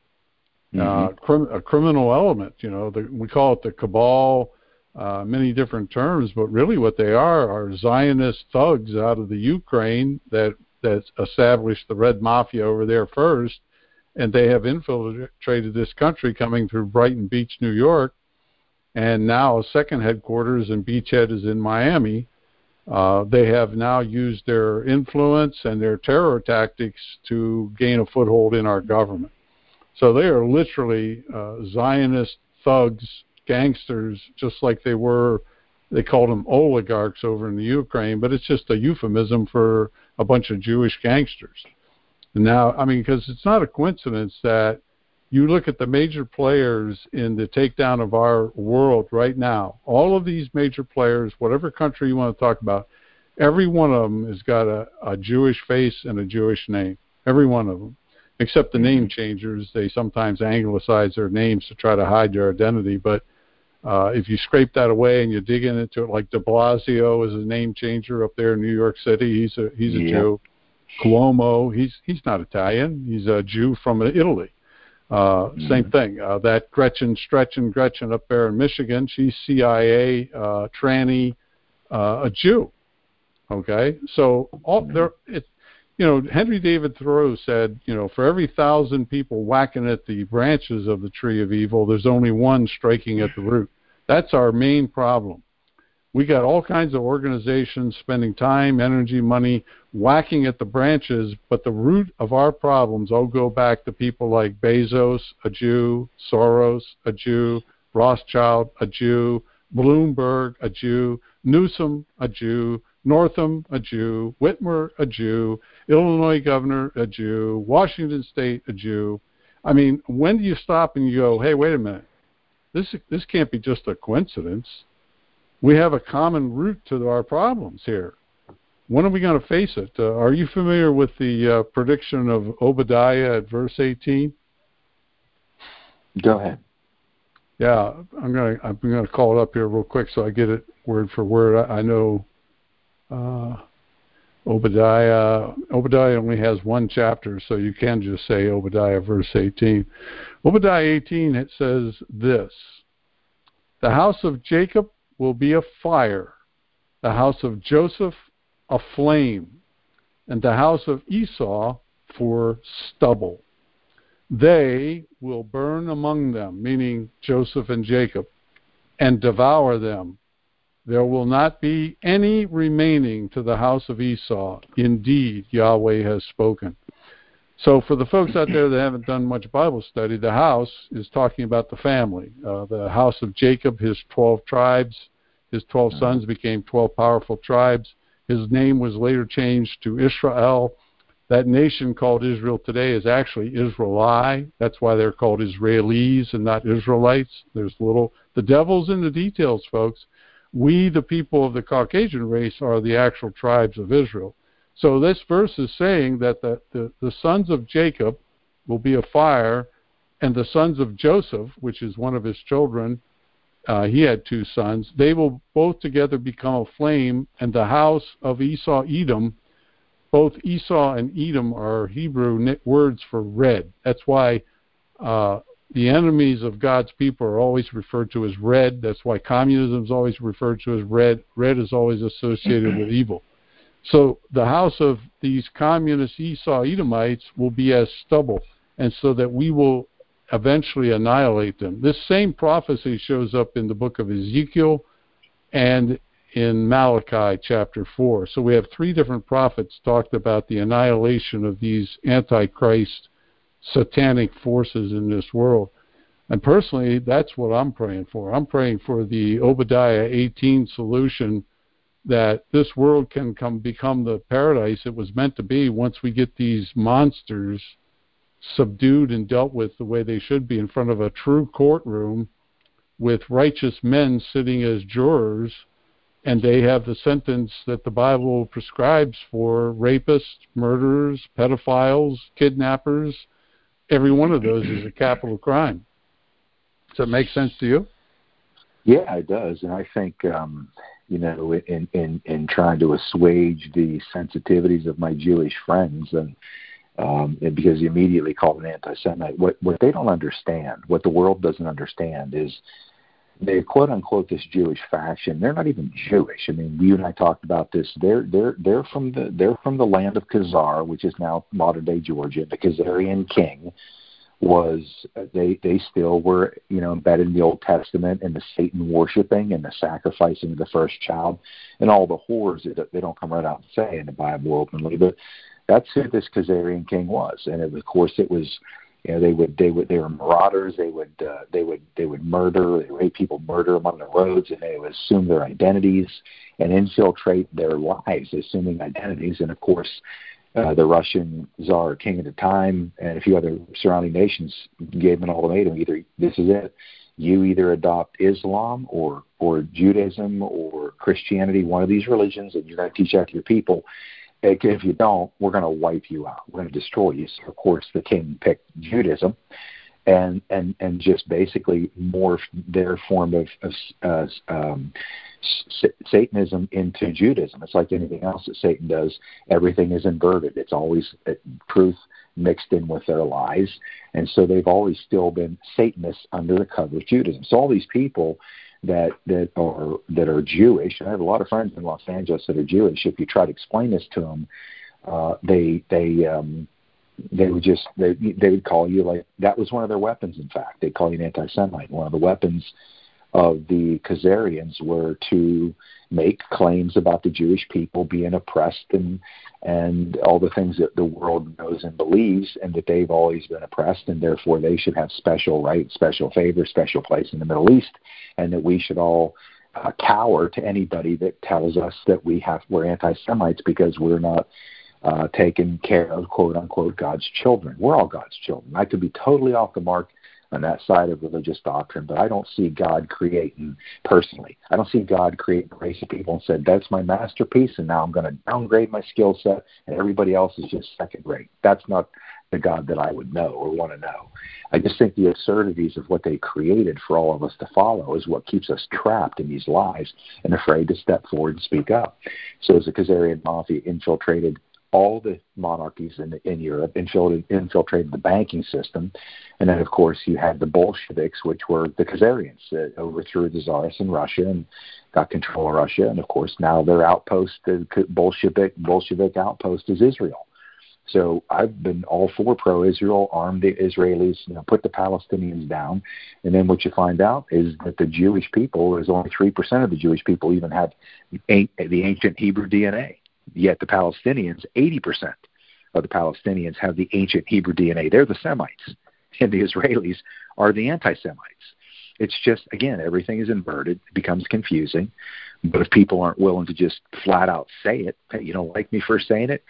A: a criminal element. We call it the cabal, many different terms, but really what they are Zionist thugs out of the Ukraine that established the Red Mafia over there first, and they have infiltrated this country coming through Brighton Beach, New York, and now a second headquarters in Beachhead is in Miami. They have now used their influence and their terror tactics to gain a foothold in our government. So they are literally Zionist thugs, gangsters, just like they called them oligarchs over in the Ukraine, but it's just a euphemism for a bunch of Jewish gangsters. Now, because it's not a coincidence that you look at the major players in the takedown of our world right now, all of these major players, whatever country you want to talk about, every one of them has got a Jewish face and a Jewish name. Every one of them. Except the name changers. They sometimes anglicize their names to try to hide their identity. But if you scrape that away and you dig into it, like de Blasio is a name changer up there in New York City. He's a Jew. Cuomo, he's not Italian. He's a Jew from Italy. Same thing. That Gretchen up there in Michigan, she's CIA, tranny, a Jew. Okay, so Henry David Thoreau said, for every 1,000 people whacking at the branches of the tree of evil, there's only one striking at the root. That's our main problem. We got all kinds of organizations spending time, energy, money, whacking at the branches, but the root of our problems all go back to people like Bezos, a Jew, Soros, a Jew, Rothschild, a Jew, Bloomberg, a Jew, Newsom, a Jew, Northam, a Jew, Whitmer, a Jew, Illinois governor, a Jew, Washington State, a Jew. When do you stop and you go, hey, wait a minute, this can't be just a coincidence. We have a common root to our problems here. When are we going to face it? Are you familiar with the prediction of Obadiah at verse 18?
B: Go ahead.
A: Yeah, I'm gonna call it up here real quick so I get it word for word. I know Obadiah only has one chapter, so you can just say Obadiah verse 18. Obadiah 18, it says this: the house of Jacob will be a fire, the house of Joseph a flame, and the house of Esau for stubble. They will burn among them, meaning Joseph and Jacob, and devour them. There will not be any remaining to the house of Esau. Indeed, Yahweh has spoken. So for the folks out there that haven't done much Bible study, the house is talking about the family. The house of Jacob, his 12 tribes, his 12 sons became 12 powerful tribes. His name was later changed to Israel. That nation called Israel today is actually Israeli. That's why they're called Israelis and not Israelites. The devil's in the details, folks. We, the people of the Caucasian race, are the actual tribes of Israel. So this verse is saying that the sons of Jacob will be a fire, and the sons of Joseph, which is one of his children, he had 2 sons, they will both together become a flame, and the house of Esau, Edom, both Esau and Edom are Hebrew words for red. That's why the enemies of God's people are always referred to as red. That's why communism is always referred to as red. Red is always associated with evil. So the house of these communist Esau Edomites will be as stubble, and so that we will eventually annihilate them. This same prophecy shows up in the book of Ezekiel and in Malachi chapter 4. So we have 3 different prophets talked about the annihilation of these antichrist satanic forces in this world. And personally, that's what I'm praying for. I'm praying for the Obadiah 18 solution, that this world can become the paradise it was meant to be once we get these monsters subdued and dealt with the way they should be in front of a true courtroom with righteous men sitting as jurors, and they have the sentence that the Bible prescribes for rapists, murderers, pedophiles, kidnappers. Every one of those is a capital crime. Does that make sense to you?
B: Yeah, it does. And I think, in trying to assuage the sensitivities of my Jewish friends, and because you immediately call it an anti-Semite, what they don't understand, what the world doesn't understand, is they quote unquote this Jewish faction. They're not even Jewish. I mean, you and I talked about this. They're from the land of Khazar, which is now modern day Georgia. The Khazarian king was they still were embedded in the Old Testament and the Satan worshiping and the sacrificing of the first child and all the horrors that they don't come right out and say in the Bible openly, but that's who this Khazarian king was. And of course it was, they were marauders. They would murder, they rape people, murder them on the roads, and they would assume their identities and infiltrate their lives, assuming identities. And of course, the Russian Tsar king at the time and a few other surrounding nations gave them an ultimatum: either this is it, you either adopt Islam or Judaism or Christianity, one of these religions, and you're going to teach that to your people. If you don't, we're going to wipe you out. We're going to destroy you. So, of course, the king picked Judaism and just basically morphed their form of Satanism into Judaism. It's like anything else that Satan does. Everything is inverted. It's always truth mixed in with their lies. And so they've always still been Satanists under the cover of Judaism. So all these people that are Jewish. I have a lot of friends in Los Angeles that are Jewish. If you try to explain this to them, they would call you, like, that was one of their weapons. In fact, they call you an anti-Semite. One of the weapons of the Khazarians were to make claims about the Jewish people being oppressed and all the things that the world knows and believes, and that they've always been oppressed, and therefore they should have special rights, special favor, special place in the Middle East, and that we should all cower to anybody that tells us that we're anti-Semites because we're not taking care of, quote unquote, God's children. We're all God's children. I could be totally off the mark on that side of religious doctrine, but I don't see God creating, personally, I don't see God creating a race of people and said, that's my masterpiece, and now I'm going to downgrade my skill set, and everybody else is just second rate. That's not the God that I would know or want to know. I just think the absurdities of what they created for all of us to follow is what keeps us trapped in these lies and afraid to step forward and speak up. So as the Khazarian Mafia infiltrated all the monarchies in Europe, infiltrated the banking system, and then, of course, you had the Bolsheviks, which were the Khazarians that overthrew the Tsars in Russia and got control of Russia, and, of course, now their outpost, the Bolshevik outpost, is Israel. So I've been all for pro-Israel, arm the Israelis, put the Palestinians down. And then what you find out is that the Jewish people, there's only 3% of the Jewish people even have the ancient Hebrew DNA. Yet the Palestinians, 80% of the Palestinians have the ancient Hebrew DNA. They're the Semites. And the Israelis are the anti-Semites. It's just, again, everything is inverted. It becomes confusing. But if people aren't willing to just flat out say it, hey, you don't like me for saying it,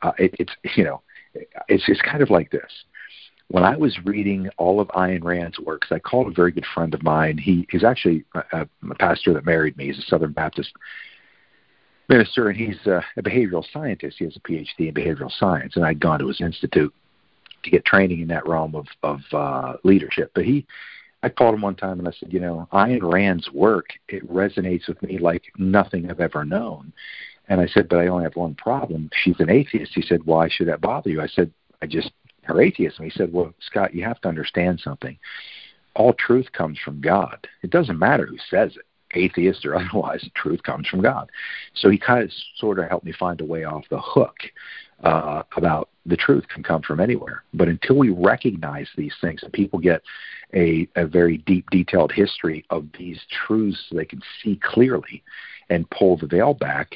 B: it's just kind of like this. When I was reading all of Ayn Rand's works, I called a very good friend of mine. He's actually a pastor that married me. He's a Southern Baptist minister, and he's a behavioral scientist. He has a PhD in behavioral science, and I'd gone to his institute to get training in that realm of leadership. But I called him one time and I said, Ayn Rand's work, it resonates with me like nothing I've ever known. And I said, but I only have one problem. She's an atheist. He said, why should that bother you? I said, her atheism. He said, well, Scott, you have to understand something. All truth comes from God. It doesn't matter who says it, atheist or otherwise, the truth comes from God. So he kind of sort of helped me find a way off the hook about the truth can come from anywhere. But until we recognize these things and people get a very deep, detailed history of these truths so they can see clearly and pull the veil back,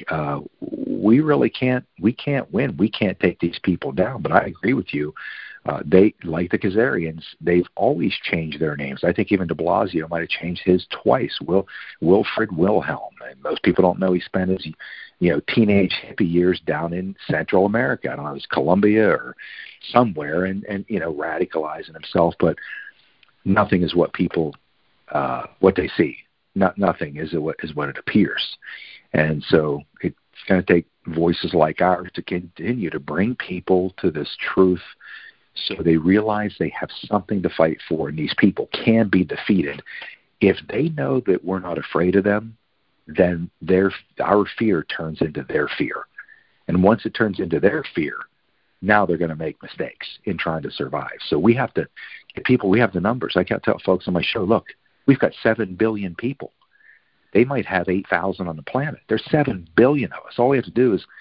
B: we really can't win. We can't take these people down. But I agree with you. They, like the Khazarians, they've always changed their names. I think even de Blasio might have changed his twice. Wilfred Wilhelm. And most people don't know he spent his teenage hippie years down in Central America. I don't know, it was Colombia or somewhere, and radicalizing himself. But nothing is what people what they see. Nothing is what it appears. And so it's going to take voices like ours to continue to bring people to this truth so they realize they have something to fight for, and these people can be defeated. If they know that we're not afraid of them, then our fear turns into their fear. And once it turns into their fear, now they're going to make mistakes in trying to survive. So we have to get people, we have the numbers. I can't tell folks on my show, look, we've got 7 billion people. They might have 8,000 on the planet. There's 7 billion of us. All we have to do is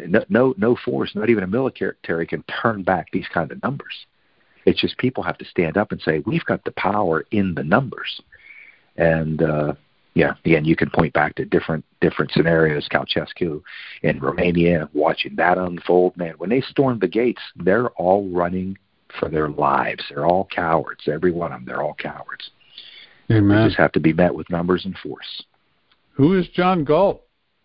B: no force, not even a military can turn back these kind of numbers. It's just people have to stand up and say, we've got the power in the numbers. And, again, you can point back to different scenarios, Ceausescu in Romania, watching that unfold. Man, when they stormed the gates, they're all running for their lives. They're all cowards. Every one of them, they're all cowards.
A: Amen.
B: They just have to be met with numbers and force.
A: Who is John Galt?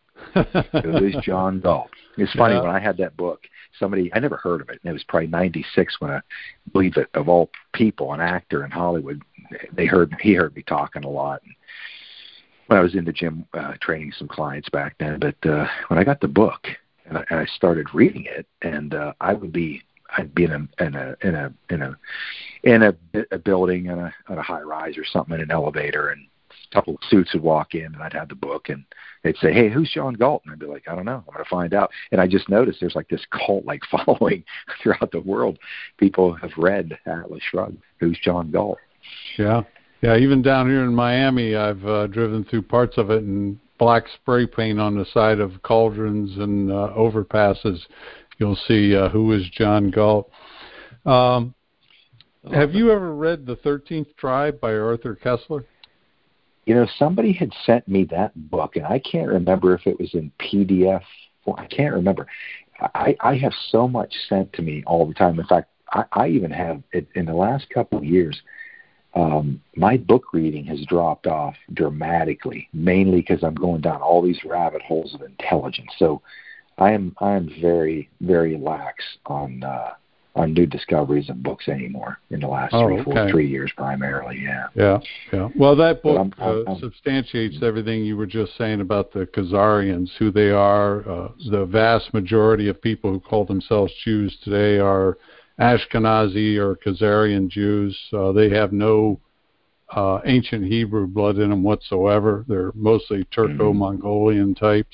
B: Who is John Galt? It's funny, when I had that book, I never heard of it, and it was probably 96 when I believe that, of all people, an actor in Hollywood, he heard me talking a lot. And when I was in the gym training some clients back then, but when I got the book and I started reading it, and I'd be in a building on a high rise or something, in an elevator, and a couple of suits would walk in, and I'd have the book, and they'd say, hey, who's John Galt? And I'd be like, I don't know. I'm going to find out. And I just noticed there's like this cult-like following throughout the world. People have read Atlas Shrugged. Who's John Galt?
A: Yeah. Yeah, even down here in Miami, I've driven through parts of it, and black spray paint on the side of cauldrons and overpasses. You'll see who is John Galt. Have you ever read The 13th Tribe by Arthur Koestler?
B: Somebody had sent me that book, and I can't remember if it was in PDF. I can't remember. I have so much sent to me all the time. In fact, I even have, in the last couple of years, my book reading has dropped off dramatically, mainly because I'm going down all these rabbit holes of intelligence. So I am very, very lax on new discoveries of books anymore in the last 3 years primarily. Yeah.
A: Well, that book substantiates everything you were just saying about the Khazarians, who they are. The vast majority of people who call themselves Jews today are Ashkenazi or Khazarian Jews. They have no ancient Hebrew blood in them whatsoever. They're mostly Turco-Mongolian types.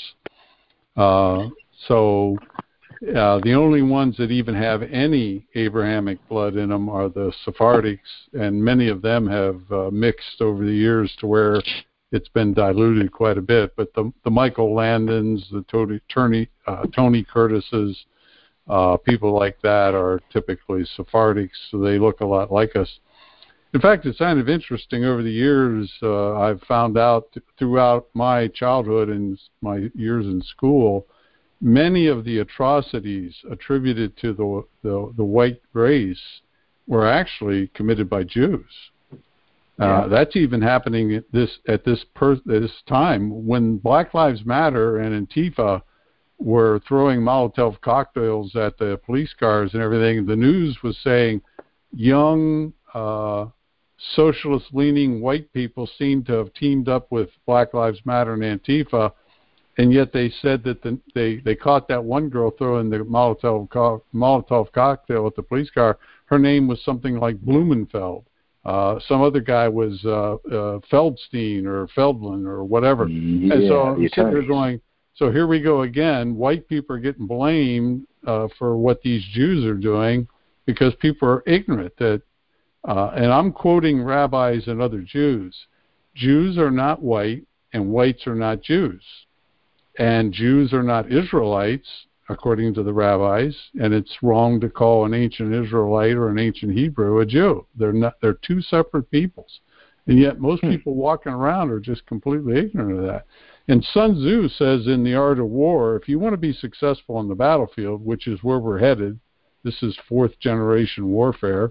A: So the only ones that even have any Abrahamic blood in them are the Sephardics, and many of them have mixed over the years to where it's been diluted quite a bit. But the Michael Landons, the Tony Curtises, people like that are typically Sephardics, so they look a lot like us. In fact, it's kind of interesting. Over the years, I've found out throughout my childhood and my years in school, many of the atrocities attributed to the white race were actually committed by Jews. That's even happening at this time when Black Lives Matter and Antifa were throwing Molotov cocktails at the police cars and everything. The news was saying young socialist-leaning white people seem to have teamed up with Black Lives Matter and Antifa, and yet they said that they caught that one girl throwing the Molotov cocktail at the police car. Her name was something like Blumenfeld. Some other guy was Feldstein or Feldman or whatever.
B: Yeah,
A: and so I'm sitting there going, so here we go again. White people are getting blamed for what these Jews are doing because people are ignorant that, and I'm quoting rabbis and other Jews, Jews are not white and whites are not Jews. And Jews are not Israelites, according to the rabbis, and it's wrong to call an ancient Israelite or an ancient Hebrew a Jew. They're two separate peoples. And yet most people walking around are just completely ignorant of that. And Sun Tzu says in The Art of War, if you want to be successful on the battlefield, which is where we're headed, this is fourth generation warfare,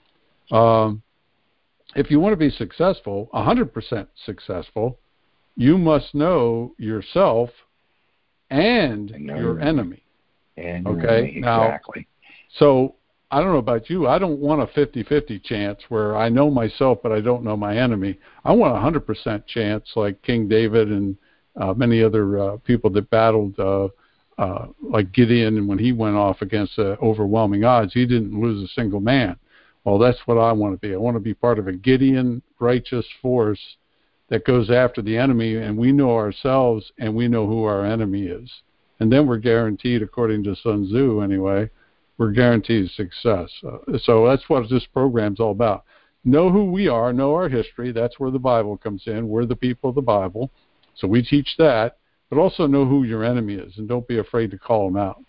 A: if you want to be successful, 100% successful, you must know yourself and your enemy.
B: And
A: okay?
B: Exactly.
A: Now, so I don't know about you. I don't want a 50-50 chance where I know myself but I don't know my enemy. I want a 100% chance like King David and many other people that battled like Gideon, and when he went off against overwhelming odds, he didn't lose a single man. Well, that's what I want to be. I want to be part of a Gideon righteous force that goes after the enemy, and we know ourselves and we know who our enemy is. And then we're guaranteed, according to Sun Tzu anyway, we're guaranteed success. So that's what this program's all about. Know who we are, know our history. That's where the Bible comes in. We're the people of the Bible. So we teach that, but also know who your enemy is, and don't be afraid to call them out.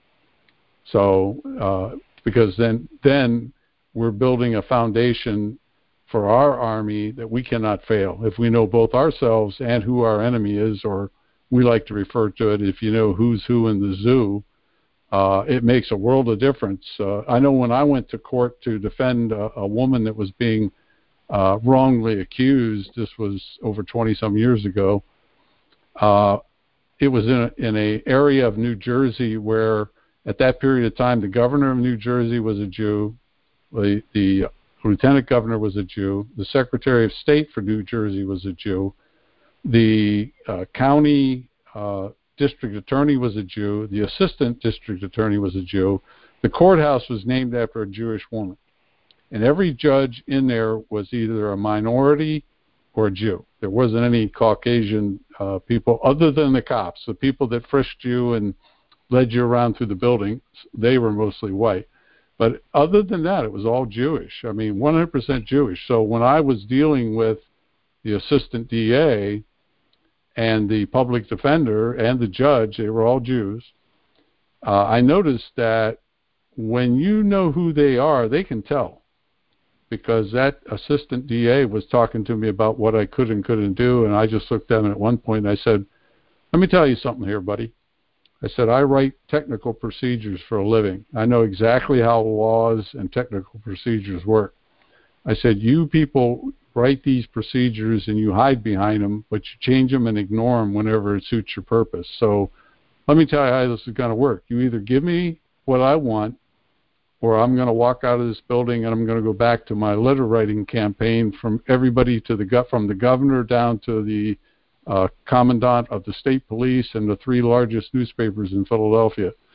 A: So because then we're building a foundation for our army that we cannot fail. If we know both ourselves and who our enemy is, or we like to refer to it, if you know who's who in the zoo, it makes a world of difference. I know when I went to court to defend a woman that was being wrongly accused, this was over 20-some years ago, it was in an area of New Jersey where at that period of time the governor of New Jersey was a Jew, the lieutenant governor was a Jew, the secretary of state for New Jersey was a Jew, the county district attorney was a Jew, the assistant district attorney was a Jew, the courthouse was named after a Jewish woman. And every judge in there was either a minority or a Jew. There wasn't any Caucasian people other than the cops. The people that frisked you and led you around through the building, they were mostly white. But other than that, it was all Jewish. I mean, 100% Jewish. So when I was dealing with the assistant DA and the public defender and the judge, they were all Jews, I noticed that when you know who they are, they can tell. Because that assistant DA was talking to me about what I could and couldn't do, and I just looked at him at one point and I said, let me tell you something here, buddy. I said, I write technical procedures for a living. I know exactly how laws and technical procedures work. I said, you people write these procedures and you hide behind them, but you change them and ignore them whenever it suits your purpose. So let me tell you how this is going to work. You either give me what I want, or I'm going to walk out of this building and I'm going to go back to my letter writing campaign from everybody from the governor down to the commandant of the state police and the 3 largest newspapers in Philadelphia.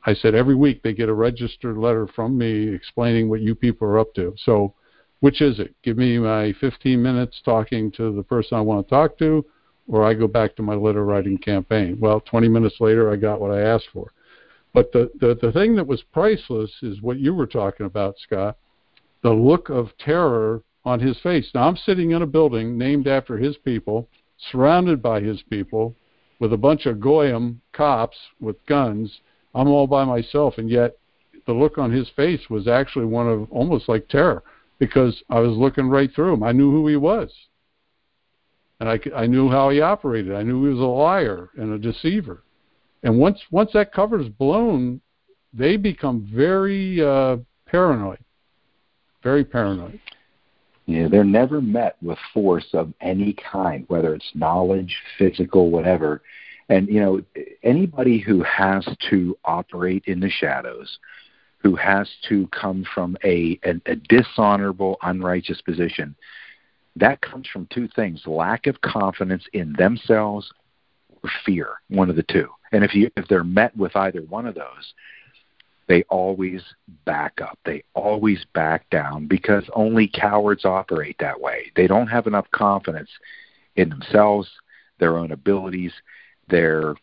A: I said every week they get a registered letter from me explaining what you people are up to. So which is it? Give me my 15 minutes talking to the person I want to talk to, or I go back to my letter writing campaign. Well, 20 minutes later, I got what I asked for. But the thing that was priceless is what you were talking about, Scott, the look of terror on his face. Now, I'm sitting in a building named after his people, surrounded by his people, with a bunch of Goyim cops with guns. I'm all by myself, and yet the look on his face was actually one of almost like terror, because I was looking right through him. I knew who he was, and I knew how he operated. I knew he was a liar and a deceiver. And once that cover's blown, they become very paranoid, very paranoid.
B: Yeah, they're never met with force of any kind, whether it's knowledge, physical, whatever. And, you know, anybody who has to operate in the shadows, who has to come from a dishonorable, unrighteous position, that comes from two things: lack of confidence in themselves or fear, one of the two. And if they're met with either one of those, they always back up. They always back down, because only cowards operate that way. They don't have enough confidence in themselves, their own abilities, the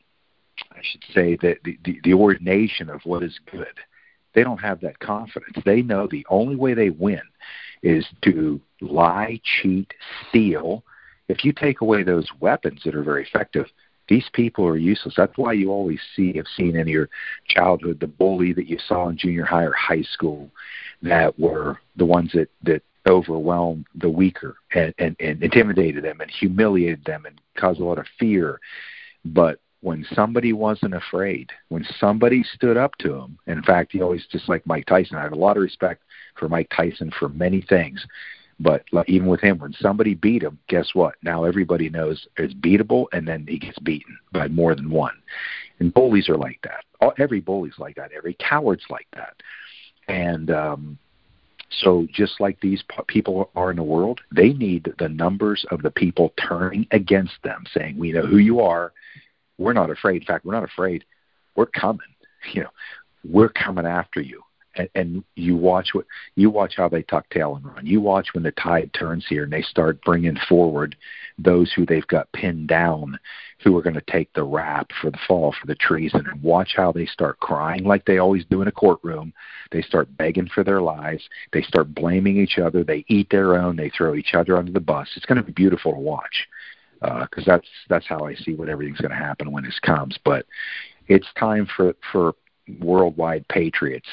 B: ordination of what is good. They don't have that confidence. They know the only way they win is to lie, cheat, steal. If you take away those weapons that are very effective, these people are useless. That's why you always have seen in your childhood the bully that you saw in junior high or high school that were the ones that overwhelmed the weaker and intimidated them and humiliated them and caused a lot of fear. But when somebody wasn't afraid, when somebody stood up to him, in fact, he always, just like Mike Tyson, I have a lot of respect for Mike Tyson for many things. But even with him, when somebody beat him, guess what? Now everybody knows it's beatable, and then he gets beaten by more than one. And bullies are like that. Every bully's like that. Every coward's like that. And so just like these people are in the world, they need the numbers of the people turning against them, saying, we know who you are. We're not afraid. In fact, we're not afraid. We're coming. We're coming after you. And you watch how they tuck tail and run. You watch when the tide turns here and they start bringing forward those who they've got pinned down, who are going to take the rap for the fall, for the treason. And watch how they start crying like they always do in a courtroom. They start begging for their lives. They start blaming each other. They eat their own. They throw each other under the bus. It's going to be beautiful to watch, because that's how I see what everything's going to happen when this comes. But it's time for worldwide patriots,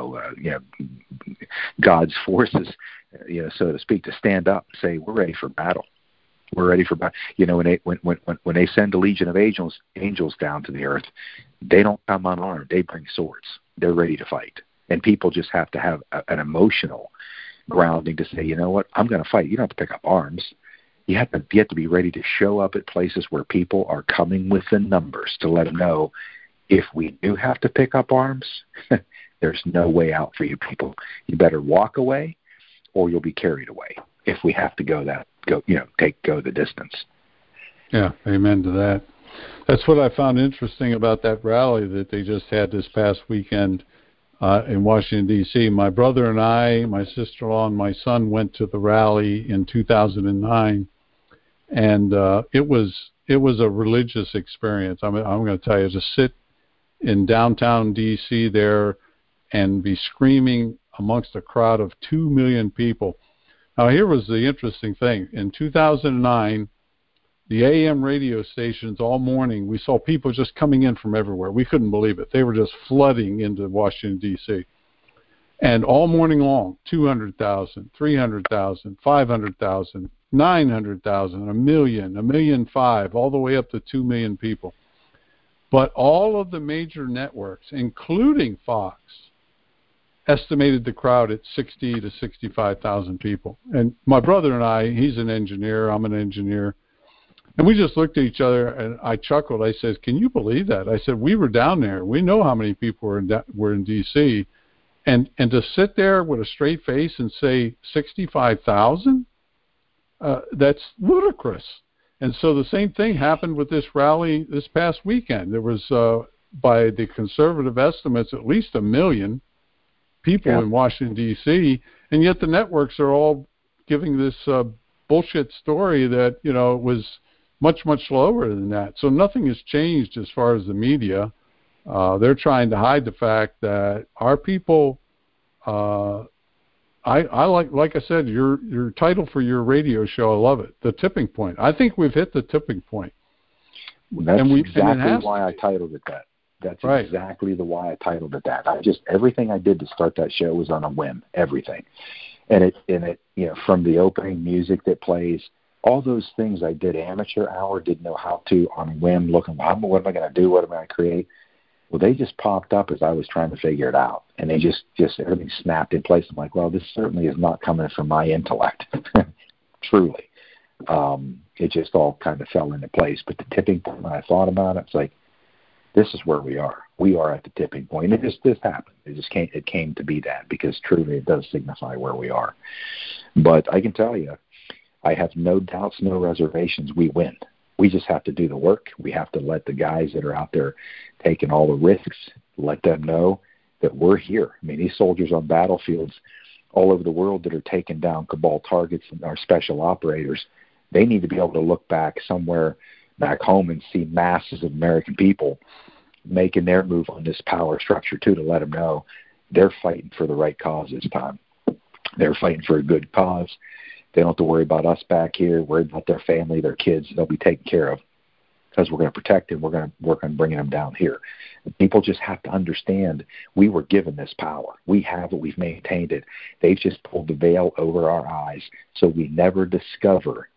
B: God's forces, so to speak, to stand up and say, we're ready for battle. We're ready for battle. When they send a legion of angels down to the earth, they don't come unarmed. They bring swords. They're ready to fight. And people just have to have an emotional grounding to say, you know what, I'm going to fight. You don't have to pick up arms. You have to be ready to show up at places where people are coming with the numbers to let them know, if we do have to pick up arms, there's no way out for you people. You better walk away, or you'll be carried away if we have to go the distance.
A: Yeah, amen to that. That's what I found interesting about that rally that they just had this past weekend in Washington, D.C. My brother and I, my sister-in-law, and my son went to the rally in 2009, and it was a religious experience. I'm going to tell you, to sit in downtown D.C. there and be screaming amongst a crowd of 2 million people. Now, here was the interesting thing. In 2009, the AM radio stations all morning, we saw people just coming in from everywhere. We couldn't believe it. They were just flooding into Washington, D.C. And all morning long, 200,000, 300,000, 500,000, 900,000, 1 million, 1.5 million, all the way up to 2 million people. But all of the major networks, including Fox, estimated the crowd at 60 to 65,000 people. And my brother and I, he's an engineer, I'm an engineer, and we just looked at each other, and I chuckled. I said, can you believe that? I said, we were down there. We know how many people were in D.C., and to sit there with a straight face and say 65,000, that's ludicrous. And so the same thing happened with this rally this past weekend. There was by the conservative estimates, at least 1 million people in Washington, D.C., and yet the networks are all giving this bullshit story that, it was much, much lower than that. So nothing has changed as far as the media. They're trying to hide the fact that our people, I like I said, your title for your radio show, I love it, The Tipping Point. I think we've hit the tipping point.
B: That's exactly why I titled it that. That's right. Exactly the why I titled it that. Everything I did to start that show was on a whim, everything. And it, from the opening music that plays, all those things I did amateur hour, didn't know how to, on a whim, looking, what am I going to do? What am I going to create? Well, they just popped up as I was trying to figure it out. And they just everything snapped in place. I'm like, well, this certainly is not coming from my intellect. Truly. It just all kind of fell into place. But the tipping point, when I thought about it, it's like, this is where we are. We are at the tipping point. And this happened. It came to be that, because truly it does signify where we are. But I can tell you, I have no doubts, no reservations. We win. We just have to do the work. We have to let the guys that are out there taking all the risks, let them know that we're here. I mean, these soldiers on battlefields all over the world that are taking down cabal targets and our special operators, they need to be able to look back somewhere back home and see masses of American people making their move on this power structure too, to let them know they're fighting for the right cause this time. They're fighting for a good cause. They don't have to worry about us back here, worry about their family, their kids. They'll be taken care of because we're going to protect them. We're going to work on bringing them down here. People just have to understand we were given this power. We have it. We've maintained it. They've just pulled the veil over our eyes so we never discover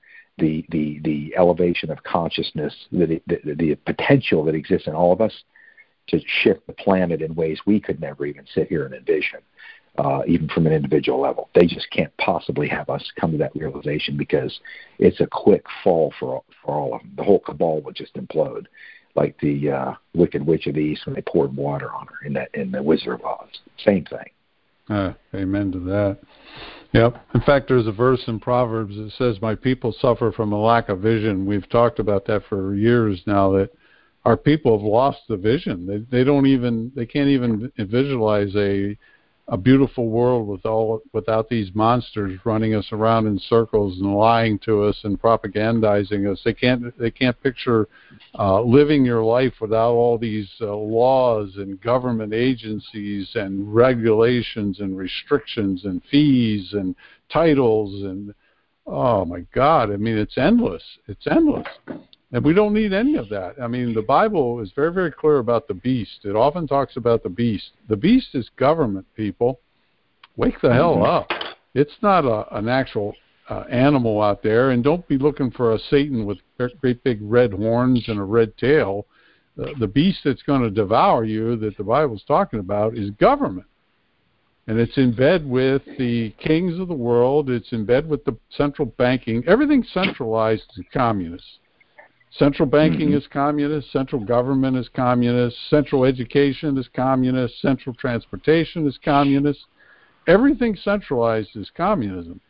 B: the elevation of consciousness, the potential that exists in all of us to shift the planet in ways we could never even sit here and envision, even from an individual level. They just can't possibly have us come to that realization, because it's a quick fall for all of them. The whole cabal would just implode, like the Wicked Witch of the East when they poured water on her in the Wizard of Oz. Same thing.
A: Amen to that. Yep. In fact, there's a verse in Proverbs that says, "My people suffer from a lack of vision." We've talked about that for years now, that our people have lost the vision. They can't even visualize a beautiful world without these monsters running us around in circles and lying to us and propagandizing us. They can't picture living your life without all these laws and government agencies and regulations and restrictions and fees and titles and, oh my God, I mean, it's endless. It's endless. And we don't need any of that. I mean, the Bible is very, very clear about the beast. It often talks about the beast. The beast is government, people. Wake the hell up. It's not an actual animal out there, and don't be looking for a Satan with great big red horns and a red tail. The beast that's going to devour you that the Bible's talking about is government. And it's in bed with the kings of the world. It's in bed with the central banking. Everything's centralized is communist. Central banking is communist, central government is communist, central education is communist, central transportation is communist. Everything centralized is communism.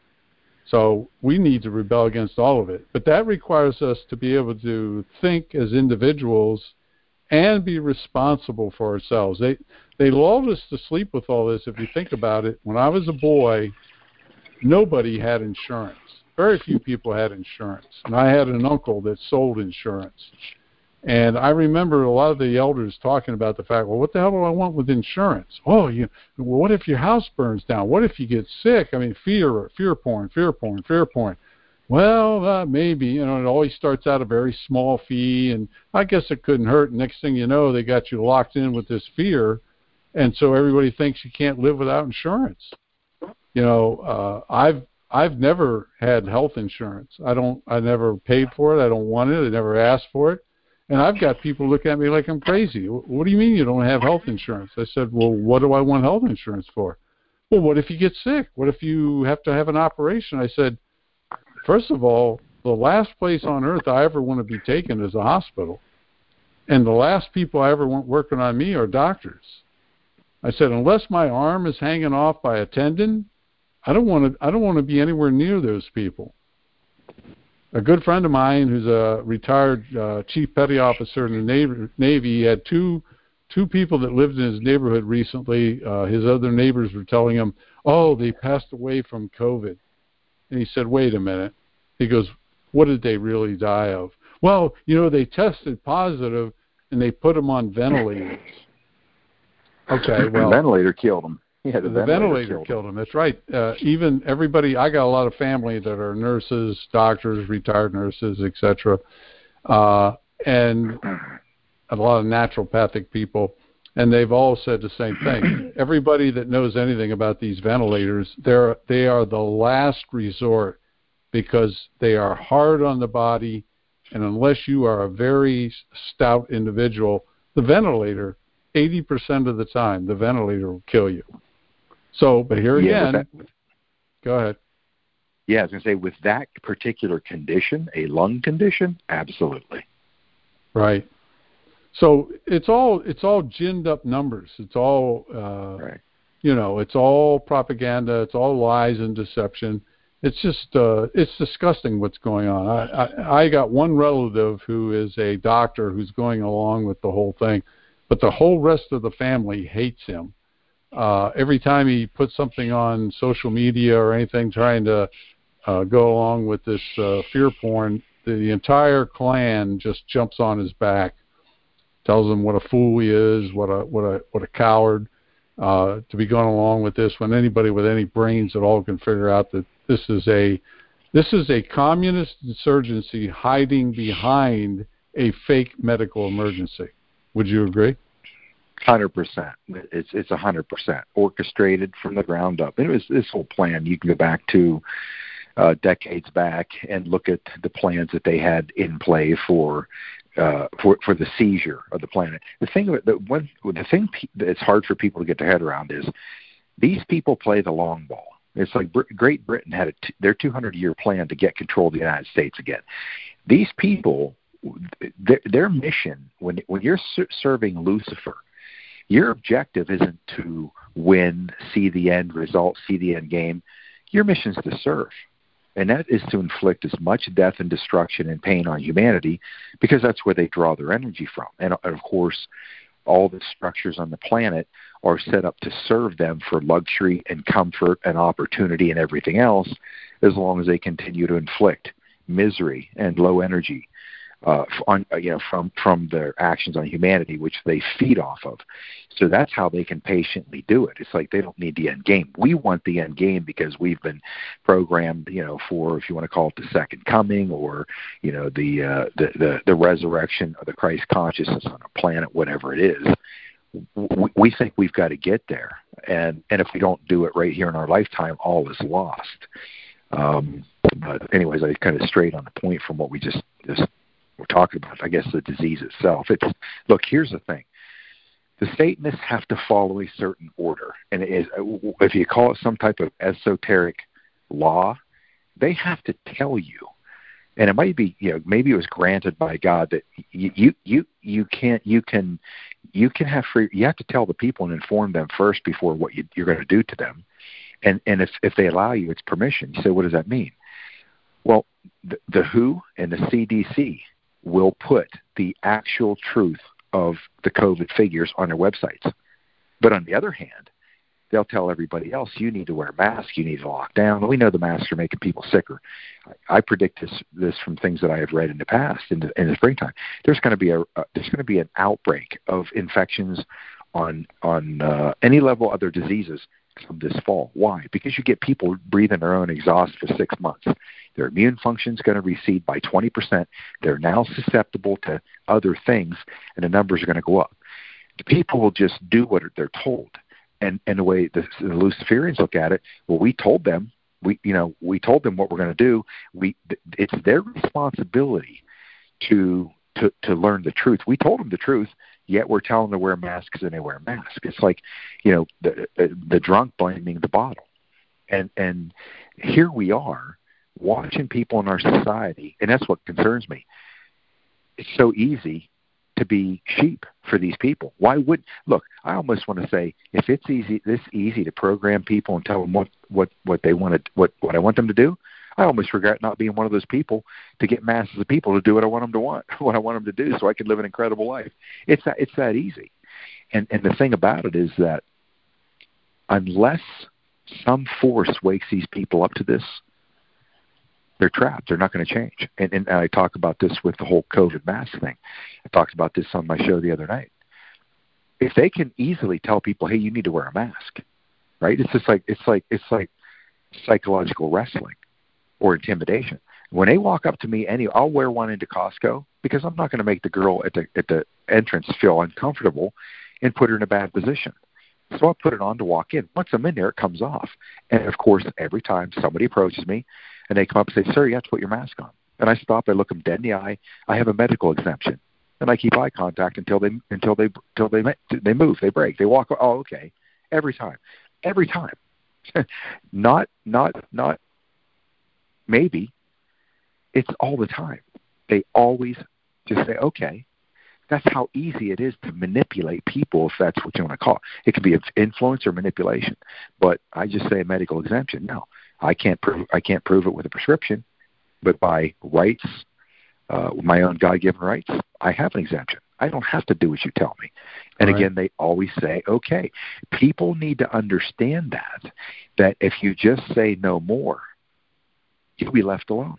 A: So we need to rebel against all of it. But that requires us to be able to think as individuals and be responsible for ourselves. They lulled us to sleep with all this. If you think about it, when I was a boy, nobody had insurance. Very few people had insurance. And I had an uncle that sold insurance. And I remember a lot of the elders talking about the fact, well, what the hell do I want with insurance? Oh, what if your house burns down? What if you get sick? I mean, fear porn. Well, maybe, it always starts out a very small fee, and I guess it couldn't hurt. Next thing you know, they got you locked in with this fear, and so everybody thinks you can't live without insurance. I've never had health insurance. I never paid for it. I don't want it. I never asked for it. And I've got people look at me like I'm crazy. What do you mean you don't have health insurance? I said, well, what do I want health insurance for? Well, what if you get sick? What if you have to have an operation? I said, first of all, the last place on earth I ever want to be taken is a hospital. And the last people I ever want working on me are doctors. I said, unless my arm is hanging off by a tendon, I don't want to be anywhere near those people. A good friend of mine who's a retired chief petty officer in the Navy, he had two people that lived in his neighborhood recently. His other neighbors were telling him, oh, they passed away from COVID. And he said, wait a minute. He goes, what did they really die of? Well, they tested positive and they put them on ventilators. Okay, well.
B: The ventilator killed them. Yeah,
A: the ventilator killed them. That's right. Even everybody, I got a lot of family that are nurses, doctors, retired nurses, etc., and a lot of naturopathic people, and they've all said the same thing. Everybody that knows anything about these ventilators, they are the last resort because they are hard on the body, and unless you are a very stout individual, the ventilator, 80% of the time, the ventilator will kill you. So, but here again, go ahead.
B: Yeah, I was going to say, with that particular condition, a lung condition, absolutely.
A: Right. So it's all ginned up numbers. It's all,
B: right.
A: It's all propaganda. It's all lies and deception. It's just, it's disgusting what's going on. I got one relative who is a doctor who's going along with the whole thing, but the whole rest of the family hates him. Every time he puts something on social media or anything trying to go along with this fear porn, the entire clan just jumps on his back, tells him what a fool he is, what a coward to be going along with this, when anybody with any brains at all can figure out that this is a communist insurgency hiding behind a fake medical emergency. Would you agree?
B: 100%. It's 100% orchestrated from the ground up. It was this whole plan. You can go back to decades back and look at the plans that they had in play for the seizure of the planet. The thing that's hard for people to get their head around is these people play the long ball. It's like Great Britain had their 200-year plan to get control of the United States again. These people, their mission, when you're serving Lucifer, your objective isn't to win, see the end result, see the end game. Your mission is to serve. And that is to inflict as much death and destruction and pain on humanity because that's where they draw their energy from. And of course, all the structures on the planet are set up to serve them for luxury and comfort and opportunity and everything else, as long as they continue to inflict misery and low energy from their actions on humanity, which they feed off of. So that's how they can patiently do it. It's like they don't need the end game. We want the end game because we've been programmed, for, if you want to call it, the second coming, or the resurrection of the Christ consciousness on a planet, whatever it is. We think we've got to get there, and if we don't do it right here in our lifetime, all is lost. But anyways, I kind of strayed on the point from what we just we're talking about, I guess, the disease itself. Look, here's the thing. The Satanists have to follow a certain order. And if you call it some type of esoteric law, they have to tell you. And it might be, maybe it was granted by God that you have free. You have to tell the people and inform them first before what you're going to do to them. And if they allow you, it's permission. You say, what does that mean? Well, the WHO and the CDC will put the actual truth of the COVID figures on their websites. But on the other hand, they'll tell everybody else, you need to wear a mask, you need to lock down. We know the masks are making people sicker. I predict this from things that I have read in the past, in the springtime. There's going to be an outbreak of infections on any level of other diseases this fall. Why? Because you get people breathing their own exhaust for 6 months. Their immune function is going to recede by 20%. They're now susceptible to other things, and the numbers are going to go up. The people will just do what they're told. And the way the Luciferians look at it, well, we told them what we're going to do. It's their responsibility to learn the truth. We told them the truth, yet we're telling them to wear masks, and they wear masks. It's like, the drunk blaming the bottle. And here we are watching people in our society, and that's what concerns me. It's so easy to be sheep for these people. Why would look? I almost want to say, if it's this easy to program people and tell them what they want, what I want them to do, I almost regret not being one of those people to get masses of people to do what I want them to want, what I want them to do, so I can live an incredible life. It's that easy. And the thing about it is that unless some force wakes these people up to this, they're trapped. They're not going to change. And I talk about this with the whole COVID mask thing. I talked about this on my show the other night. If they can easily tell people, hey, you need to wear a mask, right? It's like psychological wrestling or intimidation. When they walk up to me, I'll wear one into Costco because I'm not going to make the girl at the entrance feel uncomfortable and put her in a bad position. So I'll put it on to walk in. Once I'm in there, it comes off. And, of course, every time somebody approaches me and they come up and say, sir, you have to put your mask on. And I stop. I look them dead in the eye. I have a medical exemption. And I keep eye contact until they move, they break, they walk. Oh, okay. Every time. not maybe. It's all the time. They always just say, okay. That's how easy it is to manipulate people, if that's what you want to call it. It can be influence or manipulation. But I just say a medical exemption. No, I can't prove it with a prescription, but by rights, my own God-given rights, I have an exemption. I don't have to do what you tell me. And
A: right.
B: Again, they always say, okay. People need to understand that if you just say no more, you'll be left alone.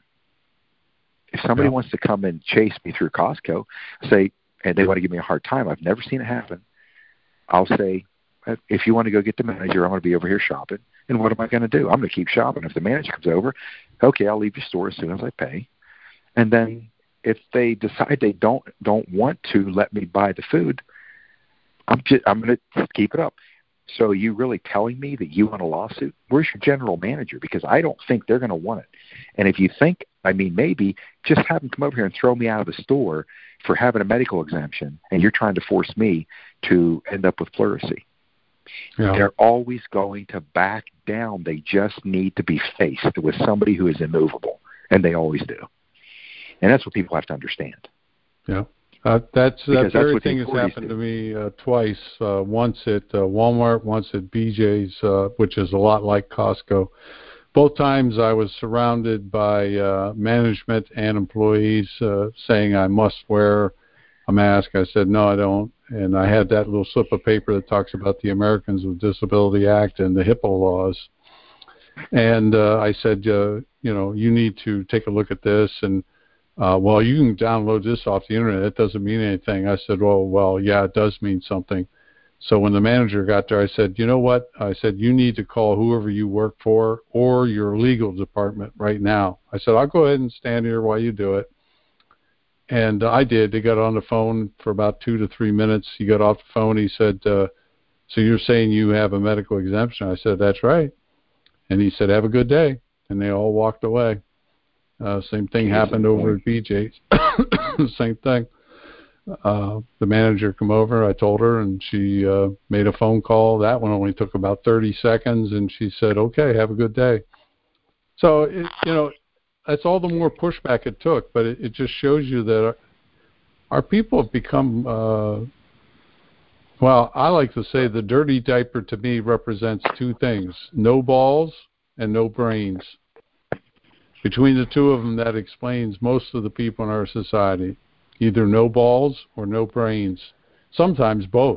B: If somebody wants to come and chase me through Costco, say, and they want to give me a hard time, I've never seen it happen, I'll say, if you want to go get the manager, I'm going to be over here shopping. And what am I going to do? I'm going to keep shopping. If the manager comes over, okay, I'll leave your store as soon as I pay. And then if they decide they don't want to let me buy the food, I'm going to keep it up. So are you really telling me that you want a lawsuit? Where's your general manager? Because I don't think they're going to want it. And if you think, maybe just have them come over here and throw me out of the store for having a medical exemption, and you're trying to force me to end up with pleurisy. Yeah. They're always going to back down. They just need to be faced with somebody who is immovable, and they always do. And that's what people have to understand.
A: Yeah. That very thing has happened to me twice. Once at Walmart, once at BJ's, which is a lot like Costco. Both times I was surrounded by management and employees saying I must wear a mask. I said, no, I don't. And I had that little slip of paper that talks about the Americans with Disability Act and the HIPAA laws. And I said, you need to take a look at this. And, well, you can download this off the Internet. It doesn't mean anything. I said, well, yeah, it does mean something. So when the manager got there, I said, you know what? I said, you need to call whoever you work for or your legal department right now. I said, I'll go ahead and stand here while you do it. And I did. They got on the phone for about 2 to 3 minutes. He got off the phone. He said, so you're saying you have a medical exemption? I said, that's right. And he said, have a good day. And they all walked away. Same thing happened over at BJ's. Same thing. The manager come over, I told her, and she made a phone call. That one only took about 30 seconds, and she said, okay, have a good day. So, that's all the more pushback it took, but it just shows you that our people have become, I like to say the dirty diaper to me represents two things, no balls and no brains. Between the two of them, that explains most of the people in our society. Either no balls or no brains. Sometimes both.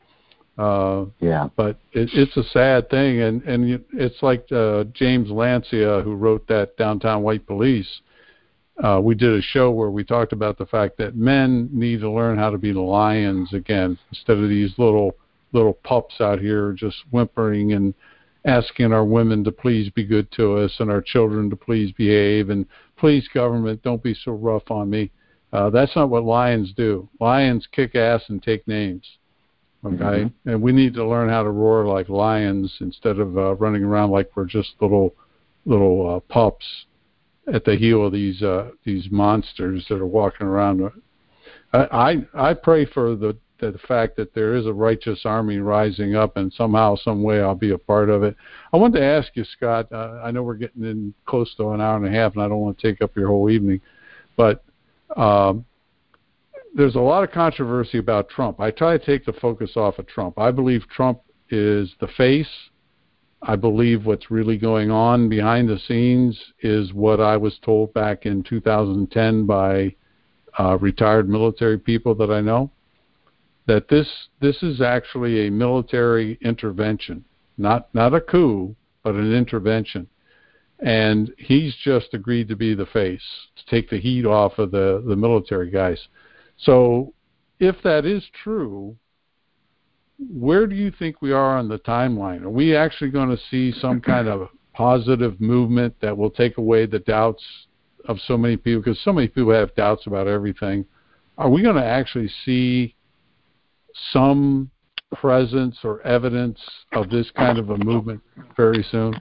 A: But it's a sad thing, and it's like James Lancia, who wrote that Downtown White Police. We did a show where we talked about the fact that men need to learn how to be lions again, instead of these little pups out here just whimpering and asking our women to please be good to us and our children to please behave, and please, government, don't be so rough on me. That's not what lions do. Lions kick ass and take names, okay? Mm-hmm. And we need to learn how to roar like lions instead of running around like we're just little pups at the heel of these monsters that are walking around. I pray for the fact that there is a righteous army rising up, and somehow, some way, I'll be a part of it. I wanted to ask you, Scott. I know we're getting in close to an hour and a half, and I don't want to take up your whole evening, but there's a lot of controversy about Trump. I try to take the focus off of Trump. I believe Trump is the face I believe what's really going on behind the scenes is what I was told back in 2010 by retired military people that I know, that this is actually a military intervention, not a coup, but an intervention. And he's just agreed to be the face, to take the heat off of the military guys. So if that is true, where do you think we are on the timeline? Are we actually going to see some kind of positive movement that will take away the doubts of so many people? Because so many people have doubts about everything. Are we going to actually see some presence or evidence of this kind of a movement very soon?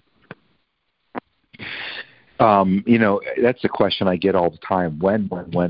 B: That's a question I get all the time. When?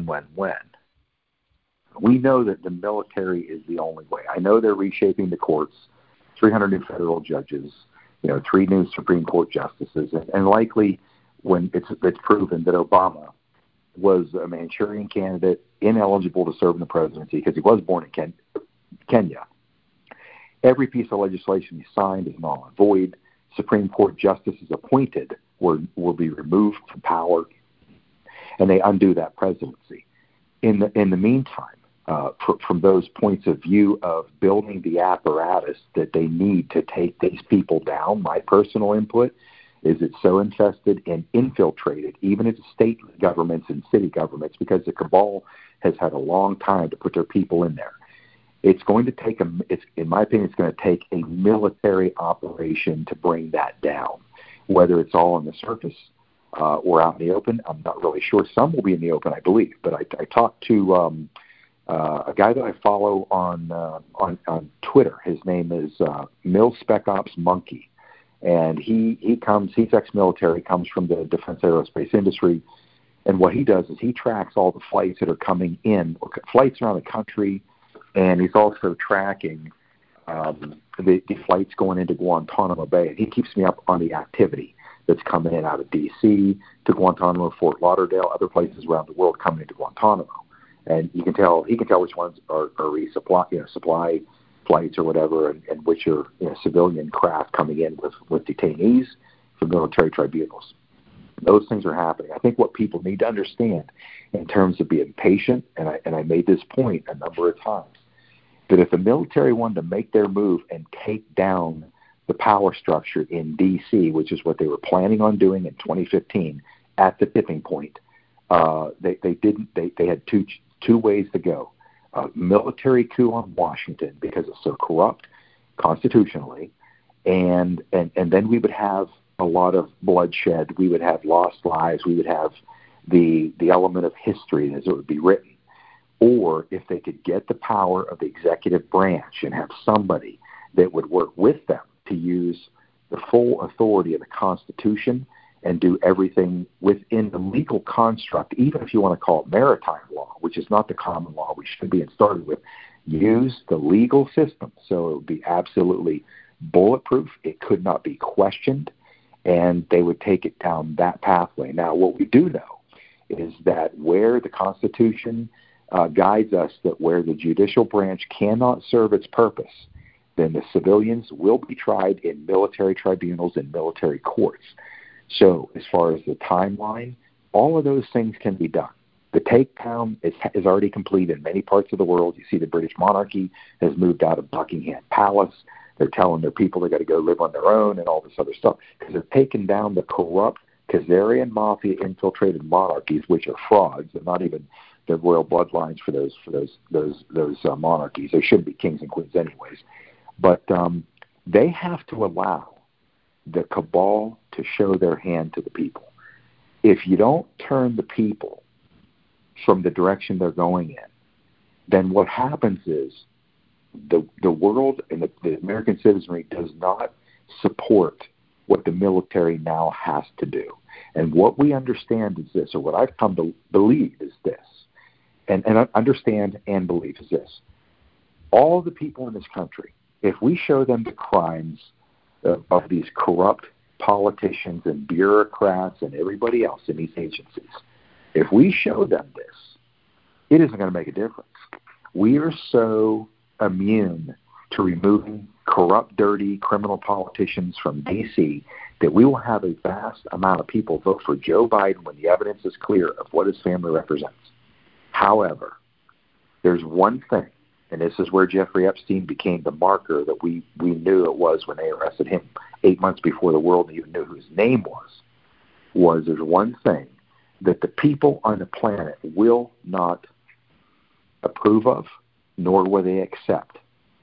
B: We know that the military is the only way. I know they're reshaping the courts, 300 new federal judges, 3 new Supreme Court justices, and likely when it's proven that Obama was a Manchurian candidate, ineligible to serve in the presidency because he was born in Kenya. Every piece of legislation he signed is null and void. Supreme Court justices appointed will be removed from power, and they undo that presidency. In the meantime, from those points of view of building the apparatus that they need to take these people down, my personal input is it's so infested and infiltrated, even into state governments and city governments, because the cabal has had a long time to put their people in there. It's going to take in my opinion, it's going to take a military operation to bring that down. Whether it's all on the surface or out in the open, I'm not really sure. Some will be in the open, I believe. But I talked to a guy that I follow on Twitter. His name is Mil Spec Ops Monkey, and he's ex-military, comes from the defense aerospace industry. And what he does is he tracks all the flights that are coming in, flights around the country, and he's also tracking the flights going into Guantanamo Bay. And he keeps me up on the activity that's coming in out of D.C. to Guantanamo, Fort Lauderdale, other places around the world coming into Guantanamo. And he can tell which ones are supply flights or whatever, and which are civilian craft coming in with detainees for military tribunals. Those things are happening. I think what people need to understand in terms of being patient, and I made this point a number of times, that if the military wanted to make their move and take down the power structure in D.C., which is what they were planning on doing in 2015 at the tipping point, they didn't. They had two ways to go: military coup on Washington because it's so corrupt constitutionally, and then we would have a lot of bloodshed. We would have lost lives. We would have the element of history as it would be written. Or if they could get the power of the executive branch and have somebody that would work with them to use the full authority of the Constitution and do everything within the legal construct, even if you want to call it maritime law, which is not the common law we should be started with, use the legal system so it would be absolutely bulletproof. It could not be questioned, and they would take it down that pathway. Now, what we do know is that where the Constitution guides us, that where the judicial branch cannot serve its purpose, then the civilians will be tried in military tribunals and military courts. So as far as the timeline, all of those things can be done. The takedown is already complete in many parts of the world. You see the British monarchy has moved out of Buckingham Palace. They're telling their people they got to go live on their own and all this other stuff because they're taking down the corrupt Khazarian mafia infiltrated monarchies, which are frauds. They're not even the royal bloodlines for those monarchies. They should be kings and queens anyways. But they have to allow the cabal to show their hand to the people. If you don't turn the people from the direction they're going in, then what happens is the world and the American citizenry does not support what the military now has to do. And what we understand is this, or what I've come to believe is this, and understand and believe is this. All the people in this country, if we show them the crimes of these corrupt politicians and bureaucrats and everybody else in these agencies, if we show them this, it isn't going to make a difference. We are so immune to removing corrupt, dirty, criminal politicians from D.C., that we will have a vast amount of people vote for Joe Biden when the evidence is clear of what his family represents. However, there's one thing, and this is where Jeffrey Epstein became the marker that we knew it was when they arrested him 8 months before the world even knew who his name was there's one thing that the people on the planet will not approve of, nor will they accept,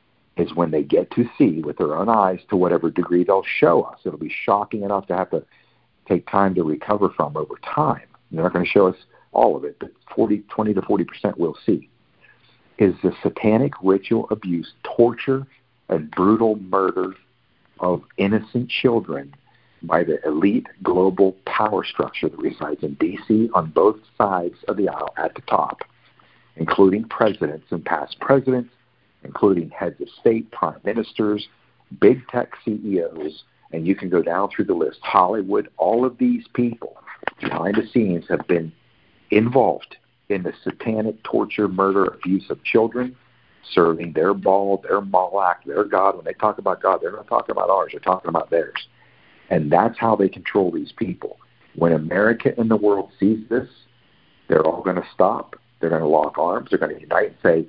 B: is when they get to see with their own eyes, to whatever degree they'll show us. It'll be shocking enough to have to take time to recover from over time. They're not going to show us all of it, but 20 to 40% we'll see, is the satanic ritual abuse, torture, and brutal murder of innocent children by the elite global power structure that resides in D.C. on both sides of the aisle at the top, including presidents and past presidents, including heads of state, prime ministers, big tech CEOs, and you can go down through the list. Hollywood, all of these people behind the scenes have been involved in the satanic torture, murder, abuse of children, serving their Baal, their Moloch, their God. When they talk about God, they're not talking about ours, they're talking about theirs. And that's how they control these people. When America and the world sees this, they're all going to stop. They're going to lock arms. They're going to unite and say,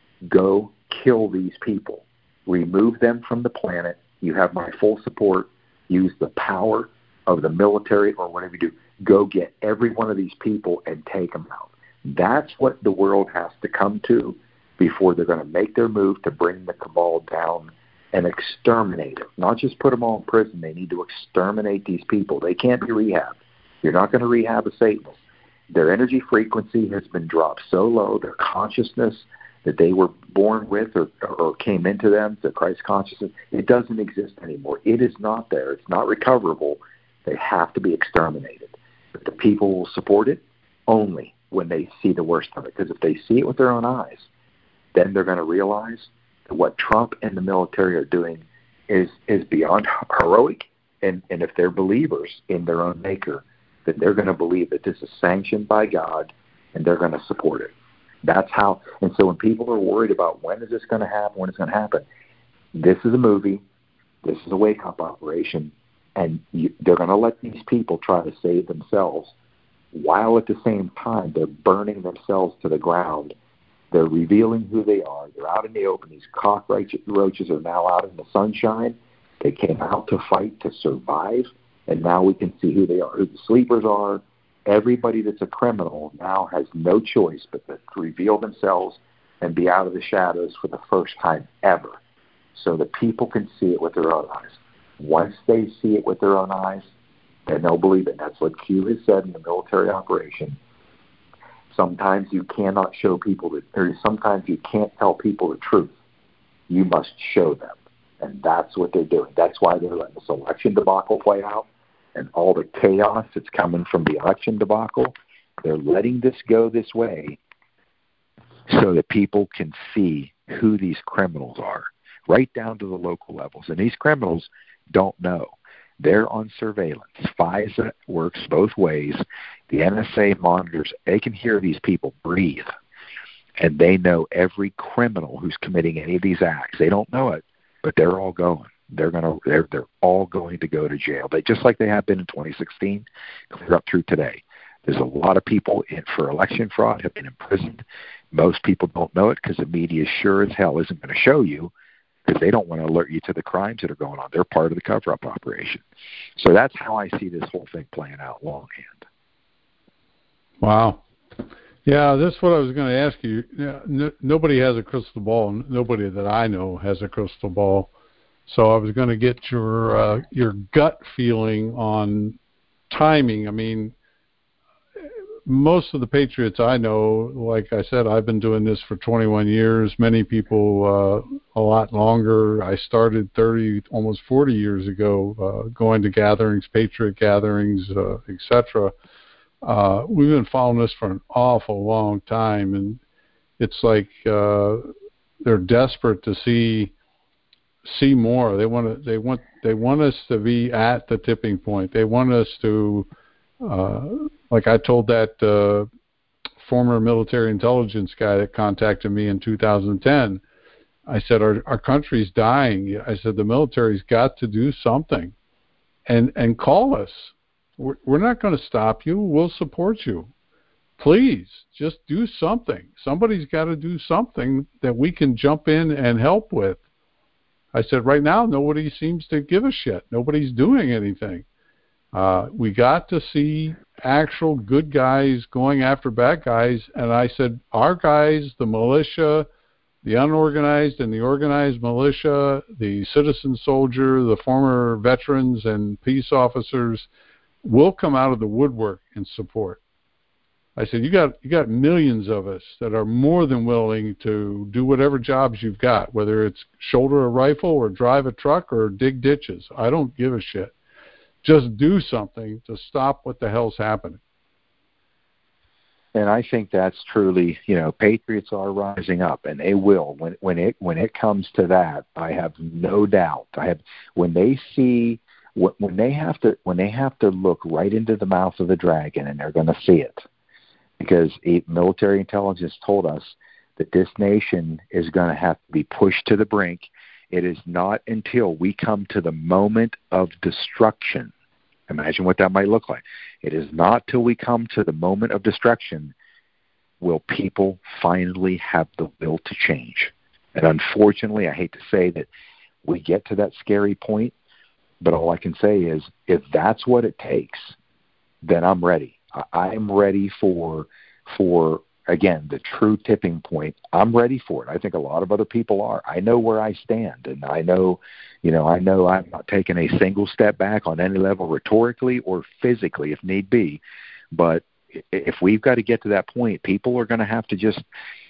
B: go kill these people. Remove them from the planet. You have my full support. Use the power of the military or whatever you do. Go get every one of these people and take them out. That's what the world has to come to before they're going to make their move to bring the cabal down and exterminate it. Not just put them all in prison. They need to exterminate these people. They can't be rehabbed. You're not going to rehab a Satanist. Their energy frequency has been dropped so low, their consciousness that they were born with or came into them, the Christ consciousness, it doesn't exist anymore. It is not there. It's not recoverable. They have to be exterminated. But the people will support it only when they see the worst of it. Because if they see it with their own eyes, then they're going to realize that what Trump and the military are doing is beyond heroic. And if they're believers in their own maker, that they're going to believe that this is sanctioned by God and they're going to support it. That's how. And so when people are worried about when is this going to happen, this is a movie. This is a wake-up operation. And they're going to let these people try to save themselves while at the same time they're burning themselves to the ground. They're revealing who they are. They're out in the open. These cockroaches are now out in the sunshine. They came out to fight to survive. And now we can see who they are, who the sleepers are. Everybody that's a criminal now has no choice but to reveal themselves and be out of the shadows for the first time ever, so that people can see it with their own eyes. Once they see it with their own eyes, then they'll believe it. That's what Q has said in the military operation. Sometimes you cannot show people or sometimes you can't tell people the truth. You must show them. And that's what they're doing. That's why they're letting this election debacle play out and all the chaos that's coming from the election debacle. They're letting this go this way so that people can see who these criminals are, right down to the local levels. And these criminals don't know. They're on surveillance. FISA works both ways. The NSA monitors. They can hear these people breathe. And they know every criminal who's committing any of these acts. They don't know it, but they're all going. They're all going to go to jail. Just like they have been in 2016, clear up through today. There's a lot of people for election fraud have been imprisoned. Most people don't know it because the media sure as hell isn't going to show you, because they don't want to alert you to the crimes that are going on. They're part of the cover-up operation. So that's how I see this whole thing playing out longhand.
A: Wow. Yeah, that's what I was going to ask you. Nobody has a crystal ball. Nobody that I know has a crystal ball. So I was going to get your gut feeling on timing. I mean, most of the patriots I know, like I said, I've been doing this for 21 years. Many people a lot longer. I started almost 40 years ago going to gatherings, patriot gatherings, etc. We've been following this for an awful long time, and it's like they're desperate to see more. They want us to be at the tipping point. They want us to, like I told that former military intelligence guy that contacted me in 2010. I said, our country's dying. I said, the military's got to do something, and call us. We're not going to stop you. We'll support you. Please, just do something. Somebody's got to do something that we can jump in and help with. I said, right now, nobody seems to give a shit. Nobody's doing anything. We got to see actual good guys going after bad guys. And I said, our guys, the militia, the unorganized and the organized militia, the citizen soldier, the former veterans and peace officers will come out of the woodwork and support. I said, you got millions of us that are more than willing to do whatever jobs you've got, whether it's shoulder a rifle or drive a truck or dig ditches. I don't give a shit. Just do something to stop what the hell's happening.
B: And I think that's truly, patriots are rising up, and they will when it comes to that. I have no doubt. When they have to look right into the mouth of the dragon, and they're going to see it. Because military intelligence told us that this nation is going to have to be pushed to the brink. It is not until we come to the moment of destruction. Imagine what that might look like. It is not till we come to the moment of destruction will people finally have the will to change. And unfortunately, I hate to say that we get to that scary point, but all I can say is if that's what it takes, then I'm ready. I'm ready for again, the true tipping point. I'm ready for it. I think a lot of other people are. I know where I stand, and I know I'm not taking a single step back on any level rhetorically or physically if need be. But if we've got to get to that point, people are going to have to just,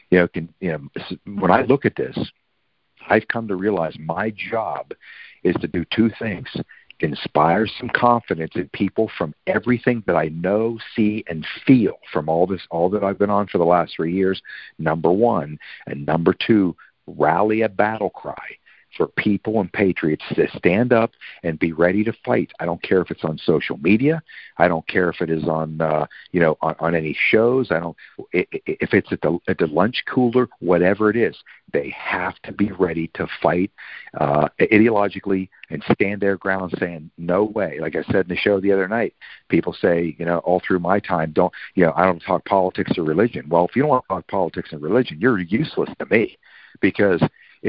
B: when I look at this, I've come to realize my job is to do two things. Inspire some confidence in people from everything that I know, see, and feel from all that I've been on for the last 3 years, number one. And number two, rally a battle cry for people and patriots to stand up and be ready to fight. I don't care if it's on social media. I don't care if it is on, on any shows. If it's at the lunch cooler, whatever it is, they have to be ready to fight ideologically and stand their ground saying, no way. Like I said in the show the other night, people say, all through my time, I don't talk politics or religion. Well, if you don't want to talk politics and religion, you're useless to me, because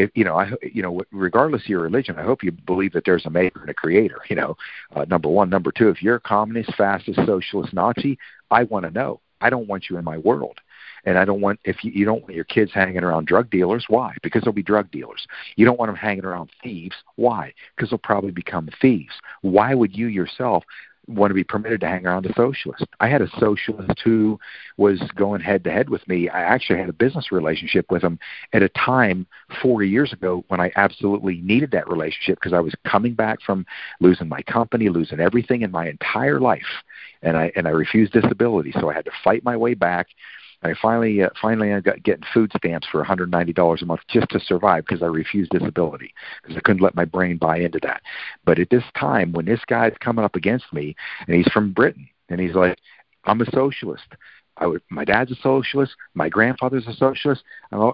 B: regardless of your religion, I hope you believe that there's a maker and a creator, number one. Number two, if you're a communist, fascist, socialist, Nazi, I want to know. I don't want you in my world. And I don't want, if you don't want your kids hanging around drug dealers, why? Because they'll be drug dealers. You don't want them hanging around thieves, why? Because they'll probably become thieves. Why would you yourself want to be permitted to hang around a socialist? I had a socialist who was going head-to-head with me. I actually had a business relationship with him at a time 4 years ago when I absolutely needed that relationship, because I was coming back from losing my company, losing everything in my entire life, and I refused disability, so I had to fight my way back. I finally ended up getting food stamps for $190 a month just to survive, because I refused disability, because I couldn't let my brain buy into that. But at this time, when this guy's coming up against me, and he's from Britain, and he's like, I'm a socialist. My dad's a socialist. My grandfather's a socialist.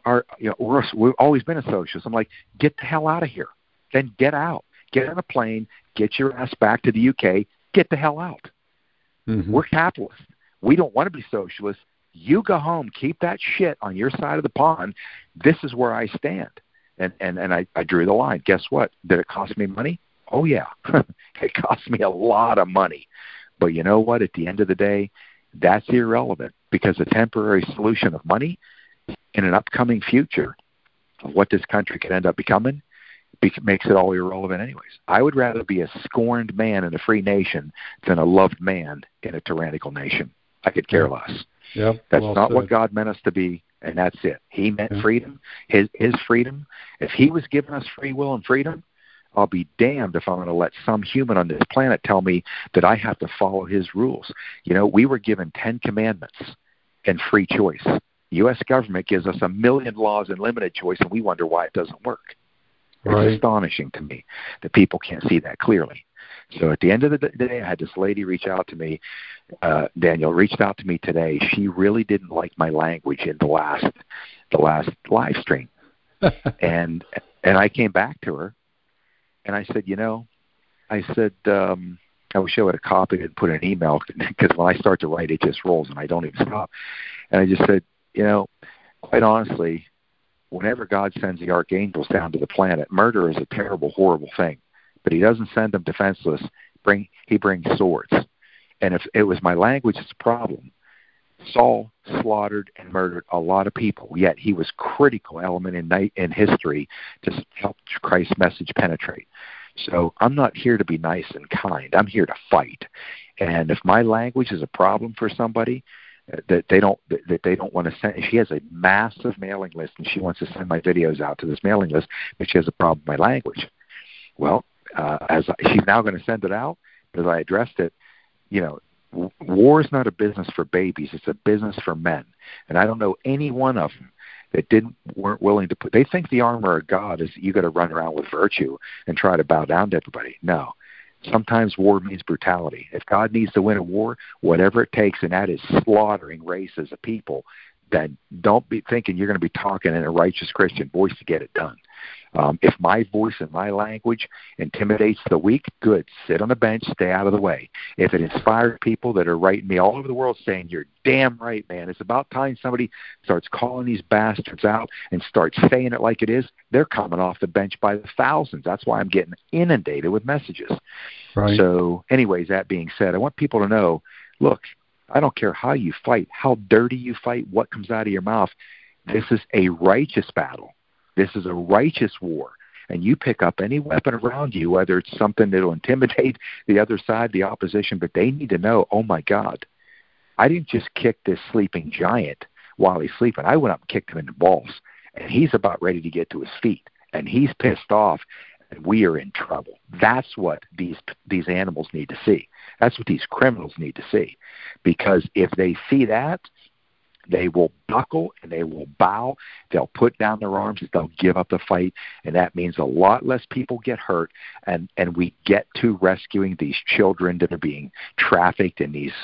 B: We've always been a socialist. I'm like, get the hell out of here. Then get out. Get on a plane. Get your ass back to the UK. Get the hell out. Mm-hmm. We're capitalists. We don't want to be socialists. You go home, keep that shit on your side of the pond. This is where I stand. And I drew the line. Guess what? Did it cost me money? Oh, yeah. It cost me a lot of money. But you know what? At the end of the day, that's irrelevant, because the temporary solution of money in an upcoming future of what this country could end up becoming makes it all irrelevant anyways. I would rather be a scorned man in a free nation than a loved man in a tyrannical nation. I could care less.
A: Yep,
B: that's not what God meant us to be, and that's it. He meant freedom, his freedom. If he was giving us free will and freedom, I'll be damned if I'm going to let some human on this planet tell me that I have to follow his rules. We were given 10 commandments and free choice. The U.S. government gives us 1 million laws and limited choice, and we wonder why it doesn't work. Right. It's astonishing to me that people can't see that clearly. So at the end of the day, I had this lady reach out to me. Daniel reached out to me today. She really didn't like my language in the last live stream. and I came back to her, and I said, I wish I would have copied it and put it in an email, because when I start to write, it just rolls and I don't even stop. And I just said, quite honestly, whenever God sends the archangels down to the planet, murder is a terrible, horrible thing. But he doesn't send them defenseless. He brings swords. And if it was my language that's a problem, Saul slaughtered and murdered a lot of people, yet he was a critical element in history to help Christ's message penetrate. So I'm not here to be nice and kind. I'm here to fight. And if my language is a problem for somebody, that they don't want to send. She has a massive mailing list, and she wants to send my videos out to this mailing list, but she has a problem with my language. Well, she's now going to send it out, as I addressed it, war is not a business for babies. It's a business for men. And I don't know any one of them that weren't willing to put. They think the armor of God is you got to run around with virtue and try to bow down to everybody. No. Sometimes war means brutality. If God needs to win a war, whatever it takes, and that is slaughtering races of people, then don't be thinking you're going to be talking in a righteous Christian voice to get it done. If my voice and my language intimidates the weak, good. Sit on the bench, stay out of the way. If it inspires people that are writing me all over the world saying, you're damn right, man, it's about time somebody starts calling these bastards out and starts saying it like it is, they're coming off the bench by the thousands. That's why I'm getting inundated with messages. Right. So anyways, that being said, I want people to know, look, I don't care how you fight, how dirty you fight, what comes out of your mouth. This is a righteous battle. This is a righteous war. And you pick up any weapon around you, whether it's something that will intimidate the other side, the opposition, but they need to know, oh, my God, I didn't just kick this sleeping giant while he's sleeping. I went up and kicked him in the balls, and he's about ready to get to his feet, and he's pissed off, and we are in trouble. That's what these animals need to see. That's what these criminals need to see. Because if they see that, they will buckle and they will bow. They'll put down their arms. They'll give up the fight. And that means a lot less people get hurt. And we get to rescuing these children that are being trafficked in these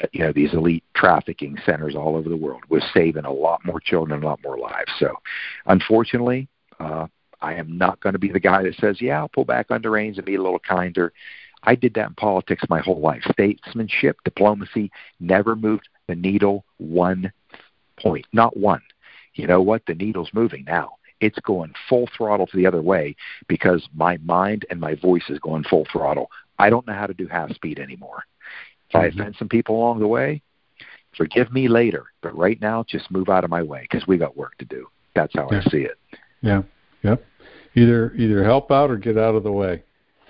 B: elite trafficking centers all over the world. We're saving a lot more children and a lot more lives. So unfortunately, I am not going to be the guy that says, yeah, I'll pull back on the reins and be a little kinder. I did that in politics my whole life. Statesmanship, diplomacy, never moved the needle 1 point. Not one. You know what? The needle's moving now. It's going full throttle to the other way because my mind and my voice is going full throttle. I don't know how to do half speed anymore. If I offend some people along the way, forgive me later. But right now, just move out of my way because we got work to do. That's how I see it.
A: Yeah. Yep. Either help out or get out of the way.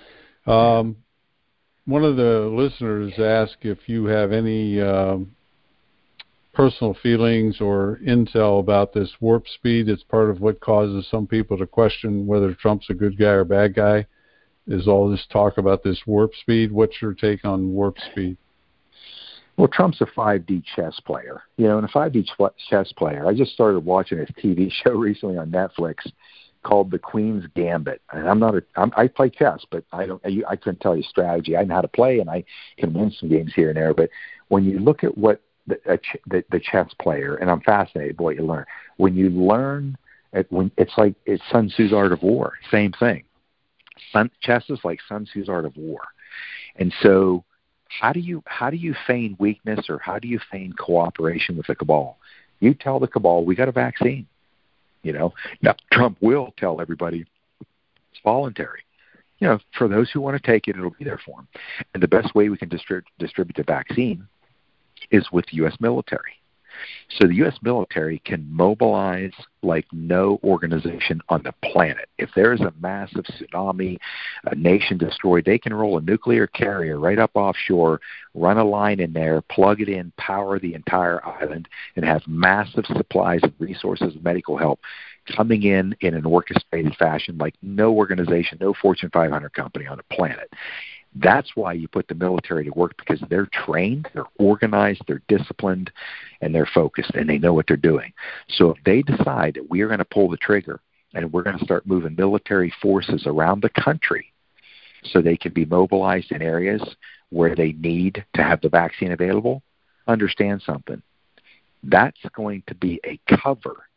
A: One of the listeners asked if you have any personal feelings or intel about this warp speed. It's part of what causes some people to question whether Trump's a good guy or bad guy, is all this talk about this warp speed. What's your take on warp speed?
B: Well, Trump's a 5D chess player. And a 5D chess player, I just started watching this TV show recently on Netflix called The Queen's Gambit. And I play chess, but I couldn't tell you strategy. I know how to play, and I can win some games here and there. But when you look at what the chess player, and I'm fascinated by what you learn. When you learn, it's Sun Tzu's Art of War. Same thing. Chess is like Sun Tzu's Art of War. And so how do you feign weakness, or how do you feign cooperation with the cabal? You tell the cabal, we got a vaccine. Now Trump will tell everybody it's voluntary. For those who want to take it, it'll be there for them. And the best way we can distribute the vaccine is with the U.S. military. So the U.S. military can mobilize like no organization on the planet. If there's a massive tsunami, a nation destroyed, they can roll a nuclear carrier right up offshore, run a line in there, plug it in, power the entire island, and have massive supplies of resources and medical help coming in an orchestrated fashion like no organization, no Fortune 500 company on the planet. That's why you put the military to work, because they're trained, they're organized, they're disciplined, and they're focused, and they know what they're doing. So if they decide that we are going to pull the trigger and we're going to start moving military forces around the country so they can be mobilized in areas where they need to have the vaccine available, understand something. That's going to be a cover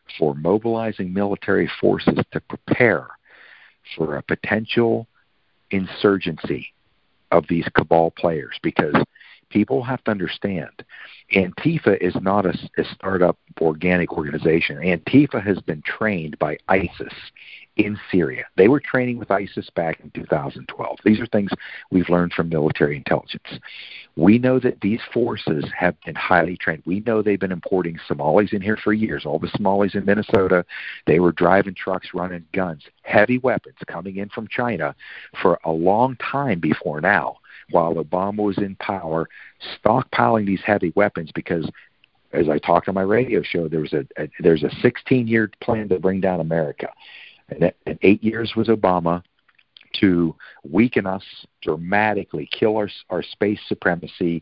B: for mobilizing military forces to prepare for a potential insurgency of these cabal players, because people have to understand Antifa is not a startup organic organization. Antifa has been trained by ISIS in Syria. They were training with ISIS back in 2012. These are things we've learned from military intelligence. We know that these forces have been highly trained. We know they've been importing Somalis in here for years. All the Somalis in Minnesota, they were driving trucks, running guns, heavy weapons coming in from China for a long time before now, while Obama was in power, stockpiling these heavy weapons because, as I talked on my radio show, there's a 16-year plan to bring down America. And 8 years was Obama to weaken us dramatically, kill our space supremacy,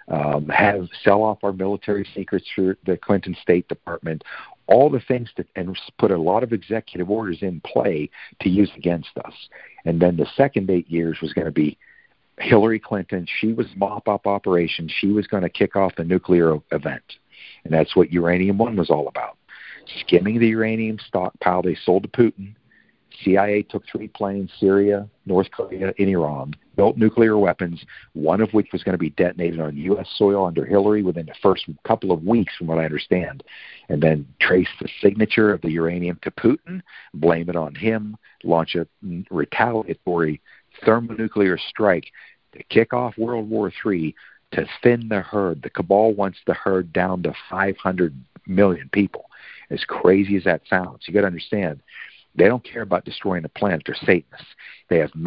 B: sell off our military secrets through the Clinton State Department, all the things and put a lot of executive orders in play to use against us. And then the second 8 years was going to be Hillary Clinton. She was mop-up operation. She was going to kick off the nuclear event. And that's what Uranium One was all about. Skimming the uranium stockpile they sold to Putin. CIA took 3 planes, Syria, North Korea, and Iran, built nuclear weapons, one of which was going to be detonated on U.S. soil under Hillary within the first couple of weeks, from what I understand, and then trace the signature of the uranium to Putin, blame it on him, launch a retaliatory thermonuclear strike to kick off World War III, to thin the herd. The cabal wants the herd down to 500 million people. As crazy as that sounds, you got to understand, they don't care about destroying the planet. They're Satanists. They have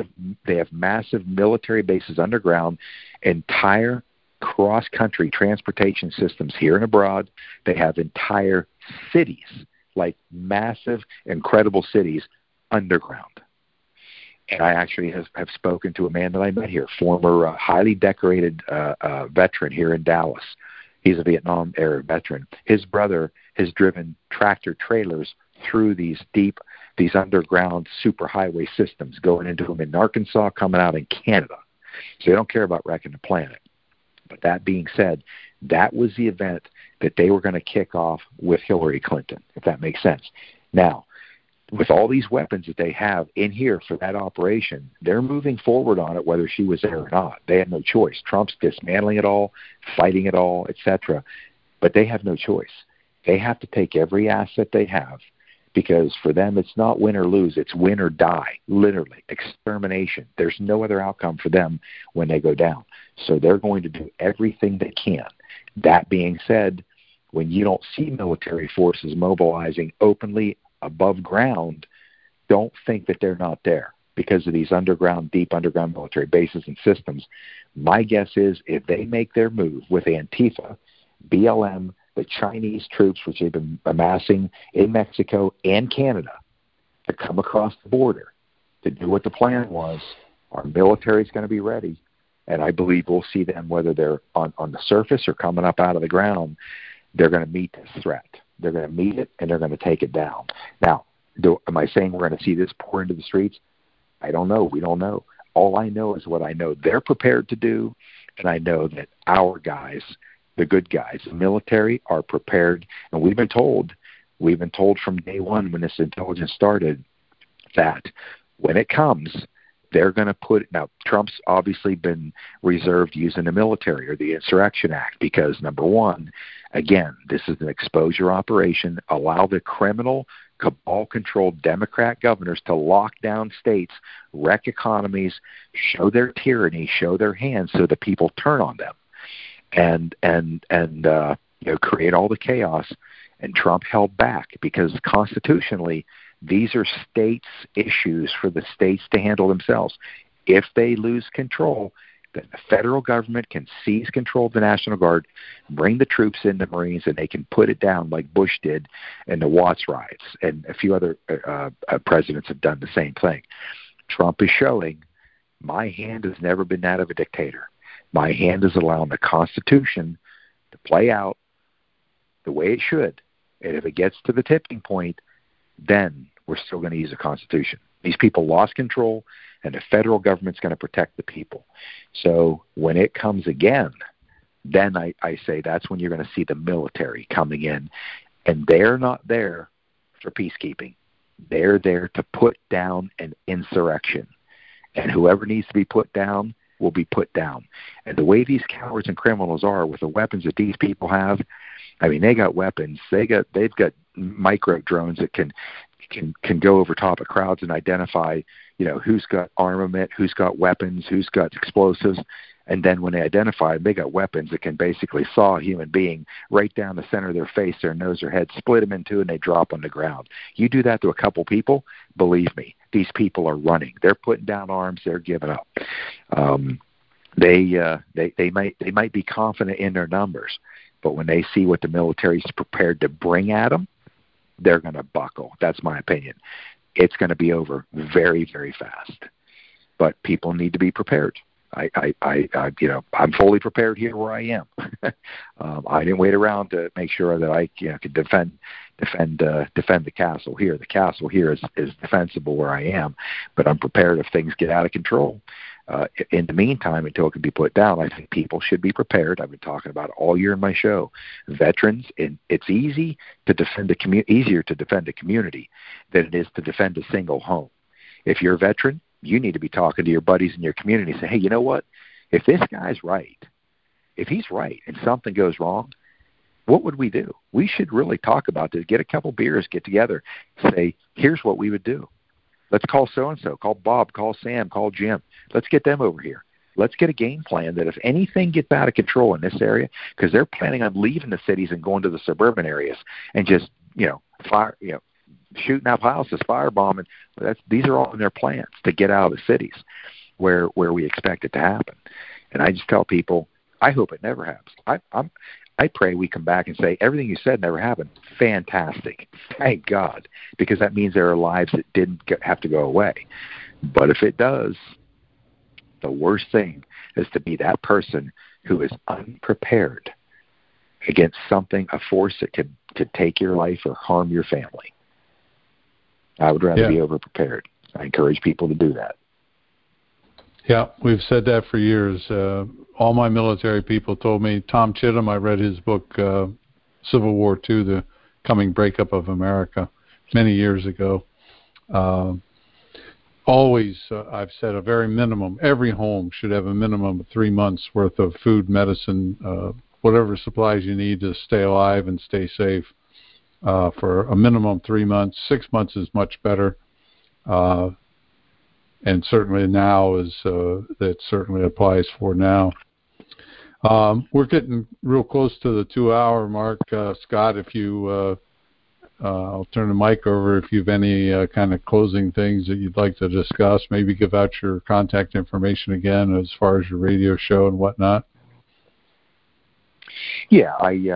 B: massive military bases underground, entire cross-country transportation systems here and abroad. They have entire cities, like massive, incredible cities, underground. And I actually have spoken to a man that I met here, former highly decorated veteran here in Dallas. He's a Vietnam-era veteran. His brother has driven tractor trailers through these underground superhighway systems, going into them in Arkansas, coming out in Canada. So they don't care about wrecking the planet. But that being said, that was the event that they were going to kick off with Hillary Clinton, if that makes sense. Now, with all these weapons that they have in here for that operation, they're moving forward on it whether she was there or not. They have no choice. Trump's dismantling it all, fighting it all, etc. But they have no choice. They have to take every asset they have, because for them it's not win or lose, it's win or die, literally, extermination. There's no other outcome for them when they go down. So they're going to do everything they can. That being said, when you don't see military forces mobilizing openly above ground, don't think that they're not there because of these deep underground military bases and systems. My guess is if they make their move with Antifa, BLM, the Chinese troops, which they've been amassing in Mexico and Canada, to come across the border to do what the plan was, our military is going to be ready. And I believe we'll see them, whether they're on the surface or coming up out of the ground, they're going to meet this threat. They're going to meet it, and they're going to take it down. Now, am I saying we're going to see this pour into the streets? I don't know. We don't know. All I know is what I know they're prepared to do, and I know that our guys, the good guys, the military, are prepared. And we've been told from day one when this intelligence started that when it comes, they're going to now, Trump's obviously been reserved using the military or the Insurrection Act because, number one, again, this is an exposure operation. Allow the criminal, cabal-controlled Democrat governors to lock down states, wreck economies, show their tyranny, show their hands so the people turn on them, and create all the chaos. And Trump held back because constitutionally, these are states' issues for the states to handle themselves. If they lose control, then the federal government can seize control of the National Guard, bring the troops in, the Marines, and they can put it down like Bush did in the Watts riots. And a few other presidents have done the same thing. Trump is showing my hand has never been that of a dictator. My hand is allowing the Constitution to play out the way it should. And if it gets to the tipping point, then we're still going to use the Constitution. These people lost control, and the federal government's going to protect the people. So when it comes again, then I say that's when you're going to see the military coming in And they're not there for peacekeeping. They're there to put down an insurrection. And whoever needs to be put down will be put down. And the way these cowards and criminals are with the weapons that these people have, I mean, they got weapons. They've got micro drones that can go over top of crowds and identify, who's got armament, who's got weapons, who's got explosives. And then when they identify them, they got weapons that can basically saw a human being right down the center of their face, their nose, their head, split them in two, and they drop on the ground. You do that to a couple people, believe me, these people are running. They're putting down arms. They're giving up. They might be confident in their numbers, but when they see what the military is prepared to bring at them, they're going to buckle. That's my opinion. It's going to be over very, very fast. But people need to be prepared. I'm fully prepared here where I am. I didn't wait around to make sure that I could defend the castle here. The castle here is defensible where I am, but I'm prepared if things get out of control. In the meantime, until it can be put down, I think people should be prepared. I've been talking about it all year in my show. Veterans, it's easier to defend a community than it is to defend a single home. If you're a veteran, you need to be talking to your buddies in your community and say, hey, you know what? If this guy's right, if he's right and something goes wrong, what would we do? We should really talk about this. Get a couple beers, get together, say, here's what we would do. Let's call so-and-so, call Bob, call Sam, call Jim. Let's get them over here. Let's get a game plan that if anything gets out of control in this area, because they're planning on leaving the cities and going to the suburban areas and just, fire, shooting up houses, firebombing. These are all in their plans to get out of the cities where we expect it to happen. And I just tell people, I hope it never happens. I pray we come back and say, everything you said never happened. Fantastic. Thank God. Because that means there are lives that didn't have to go away. But if it does, the worst thing is to be that person who is unprepared against something, a force that could take your life or harm your family. I would rather be overprepared. I encourage people to do that.
A: Yeah, we've said that for years. All my military people told me, Tom Chittum, I read his book, Civil War II, The Coming Breakup of America, many years ago. Always, I've said a very minimum, every home should have a minimum of 3 months worth of food, medicine, whatever supplies you need to stay alive and stay safe. For a minimum 3 months. 6 months is much better. And certainly now that certainly applies for now. We're getting real close to the 2-hour mark. Scott, if you, I'll turn the mic over if you have any kind of closing things that you'd like to discuss. Maybe give out your contact information again as far as your radio show and whatnot.
B: Yeah,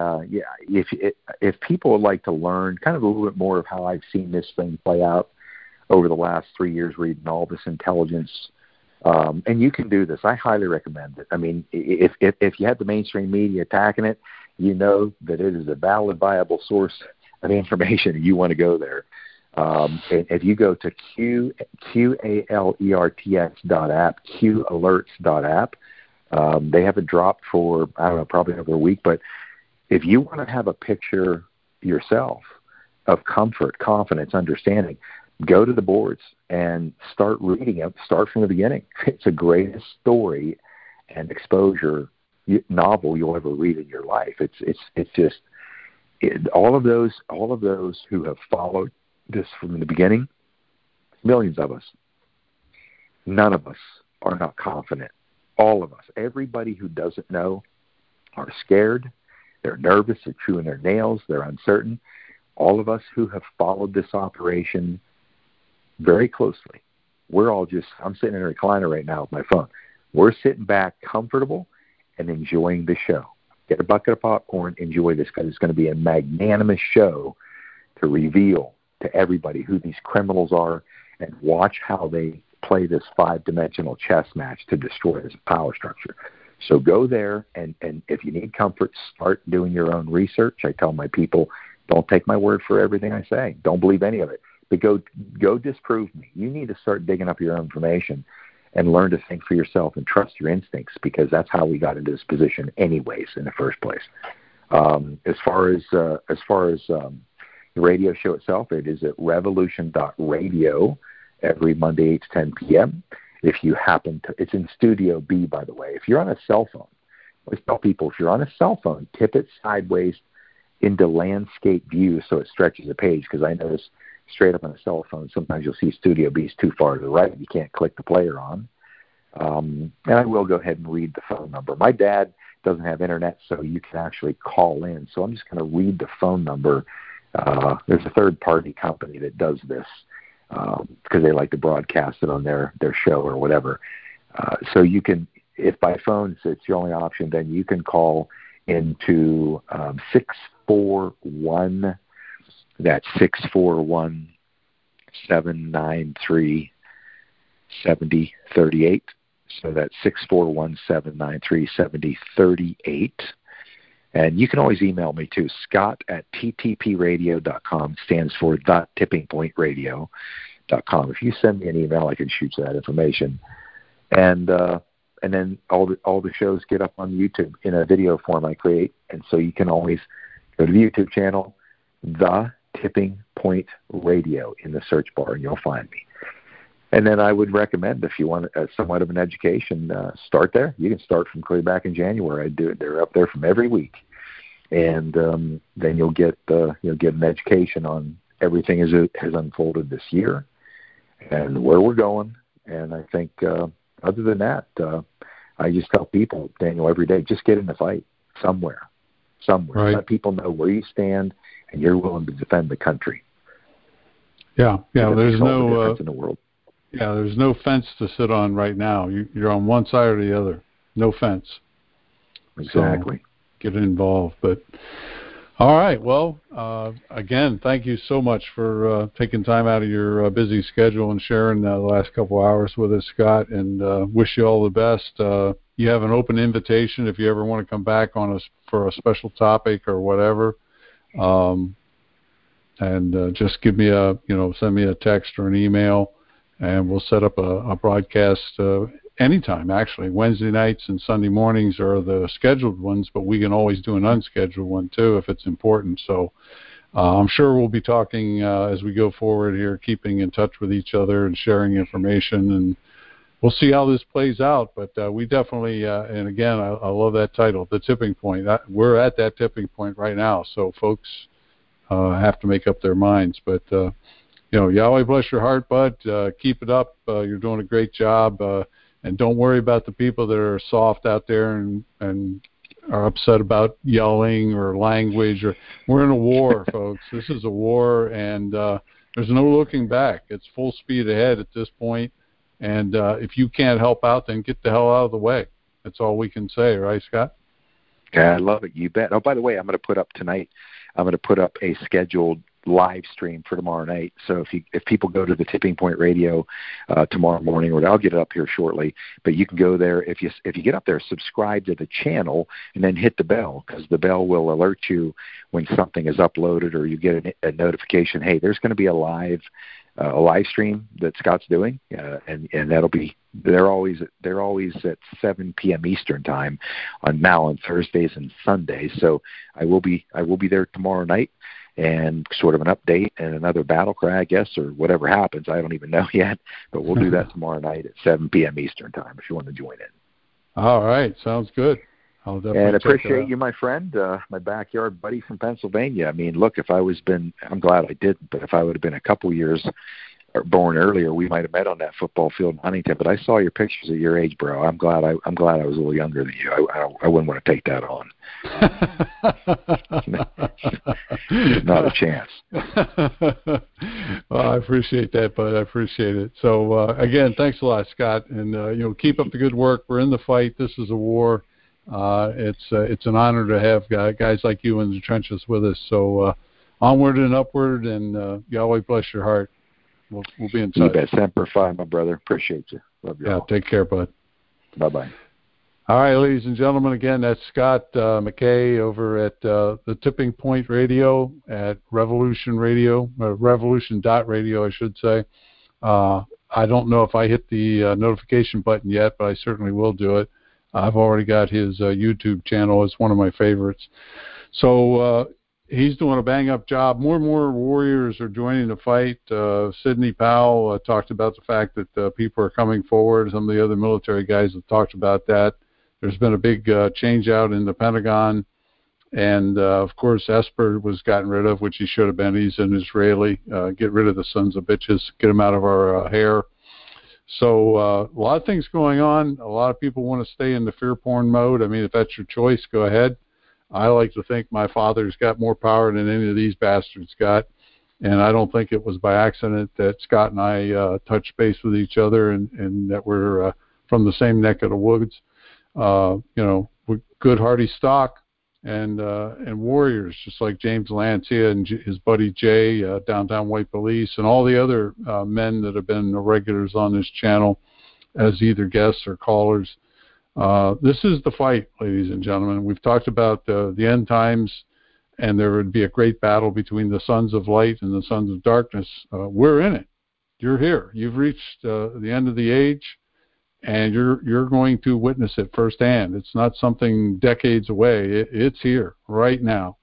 B: if people would like to learn kind of a little bit more of how I've seen this thing play out over the last 3 years, reading all this intelligence, and you can do this. I highly recommend it. I mean, if you have the mainstream media attacking it, you know that it is a valid, viable source of information, and you want to go there. And if you go to QALERTX.app, QAlerts.app, they have it dropped for, I don't know, probably over a week. But if you want to have a picture yourself of comfort, confidence, understanding, go to the boards and start reading it. Start from the beginning. It's the greatest story and exposure novel you'll ever read in your life. It's just all of those who have followed this from the beginning, millions of us. None of us are not confident. All of us, everybody who doesn't know, are scared. They're nervous. They're chewing their nails. They're uncertain. All of us who have followed this operation very closely, I'm sitting in a recliner right now with my phone. We're sitting back comfortable and enjoying the show. Get a bucket of popcorn, enjoy this, because it's going to be a magnanimous show to reveal to everybody who these criminals are and watch how they play this 5-dimensional chess match to destroy this power structure. So go there, and if you need comfort, start doing your own research. I tell my people, don't take my word for everything I say. Don't believe any of it. But go disprove me. You need to start digging up your own information and learn to think for yourself and trust your instincts, because that's how we got into this position anyways in the first place. As far as the radio show itself, it is at revolution.radio every Monday 8 to 10 p.m. If you happen to, it's in Studio B, by the way. If you're on a cell phone, I always tell people, if you're on a cell phone, tip it sideways into landscape view so it stretches the page, because I notice straight up on a cell phone, sometimes you'll see Studio B is too far to the right. You can't click the player on. And I will go ahead and read the phone number. My dad doesn't have internet, so you can actually call in. So I'm just going to read the phone number. There's a third-party company that does this because they like to broadcast it on their show or whatever. So you can, if by phone it's your only option, then you can call into 641, that's 641-793-7038. So that's 641-793-7038. And you can always email me too, scott@ttpradio.com, stands for .tippingpointradio.com. If you send me an email, I can shoot you that information. And then all the shows get up on YouTube in a video form I create. And so you can always go to the YouTube channel, The Tipping Point Radio, in the search bar, and you'll find me. And then I would recommend, if you want somewhat of an education, start there. You can start from clear back in January. I do it. They're up there from every week, and then you'll get an education on everything as it has unfolded this year and where we're going. And I think other than that, I just tell people, Daniel, every day, just get in the fight somewhere. Right. Let people know where you stand and you're willing to defend the country.
A: Yeah. There's no
B: difference in the world.
A: Yeah, there's no fence to sit on right now. You're on one side or the other. No fence.
B: Exactly.
A: So get involved. But all right. Well, again, thank you so much for taking time out of your busy schedule and sharing the last couple hours with us, Scott. And wish you all the best. You have an open invitation if you ever want to come back on us for a special topic or whatever. And just give me send me a text or an email. And we'll set up a broadcast anytime, actually. Wednesday nights and Sunday mornings are the scheduled ones, but we can always do an unscheduled one, too, if it's important. So I'm sure we'll be talking as we go forward here, keeping in touch with each other and sharing information. And we'll see how this plays out. But we definitely, and again, I love that title, The Tipping Point. We're at that tipping point right now, so folks have to make up their minds. But Yahweh bless your heart, bud. Keep it up. You're doing a great job. And don't worry about the people that are soft out there and are upset about yelling or language. We're in a war, folks. This is a war, and there's no looking back. It's full speed ahead at this point. And if you can't help out, then get the hell out of the way. That's all we can say, right, Scott?
B: Yeah, I love it. You bet. Oh, by the way, I'm going to put up tonight, a scheduled live stream for tomorrow night. So if people go to the Tipping Point Radio tomorrow morning, or I'll get it up here shortly, but you can go there. If you get up there, subscribe to the channel and then hit the bell, because the bell will alert you when something is uploaded, or you get a notification. Hey, there's going to be a live stream that Scott's doing, and that'll be. They're always at 7 p.m. Eastern time on Thursdays and Sundays. So I will be there tomorrow night, and sort of an update and another battle cry, I guess, or whatever happens. I don't even know yet, but we'll do that tomorrow night at 7 p.m. Eastern time if you want to join in.
A: All right, sounds good. I'll definitely
B: and appreciate you, my friend, my backyard buddy from Pennsylvania. I mean, look, I'm glad I didn't, but if I would have been a couple years born earlier, we might have met on that football field in Huntington. But I saw your pictures at your age, bro. I'm glad I was a little younger than you. I wouldn't want to take that on. Not a chance.
A: Well, I appreciate that, bud. I appreciate it. So again, thanks a lot, Scott, and keep up the good work. We're in the fight. This is a war. It's an honor to have guys like you in the trenches with us. So onward and upward, and Yahweh bless your heart. We'll be in touch.
B: You bet. Semper Fi, my brother. Appreciate you. Love you.
A: Yeah,
B: all.
A: Take care, bud.
B: Bye-bye.
A: All right, ladies and gentlemen, again, that's Scott McKay over at the Tipping Point Radio at Revolution Radio, Revolution.radio, I should say. I don't know if I hit the notification button yet, but I certainly will do it. I've already got his YouTube channel. It's one of my favorites. So he's doing a bang-up job. More and more warriors are joining the fight. Sidney Powell talked about the fact that people are coming forward. Some of the other military guys have talked about that. There's been a big change out in the Pentagon. And, of course, Esper was gotten rid of, which he should have been. He's an Israeli. Get rid of the sons of bitches. Get them out of our hair. So a lot of things going on. A lot of people want to stay in the fear porn mode. I mean, if that's your choice, go ahead. I like to think my father's got more power than any of these bastards got. And I don't think it was by accident that Scott and I touched base with each other and that we're from the same neck of the woods. We're good, hardy stock. And warriors, just like James Lancia and his buddy Jay, Downtown White Police, and all the other men that have been regulars on this channel as either guests or callers. This is the fight, ladies and gentlemen. We've talked about the end times, and there would be a great battle between the sons of light and the sons of darkness. We're in it. You're here. You've reached the end of the age. And you're going to witness it firsthand. It's not something decades away. It's here right now.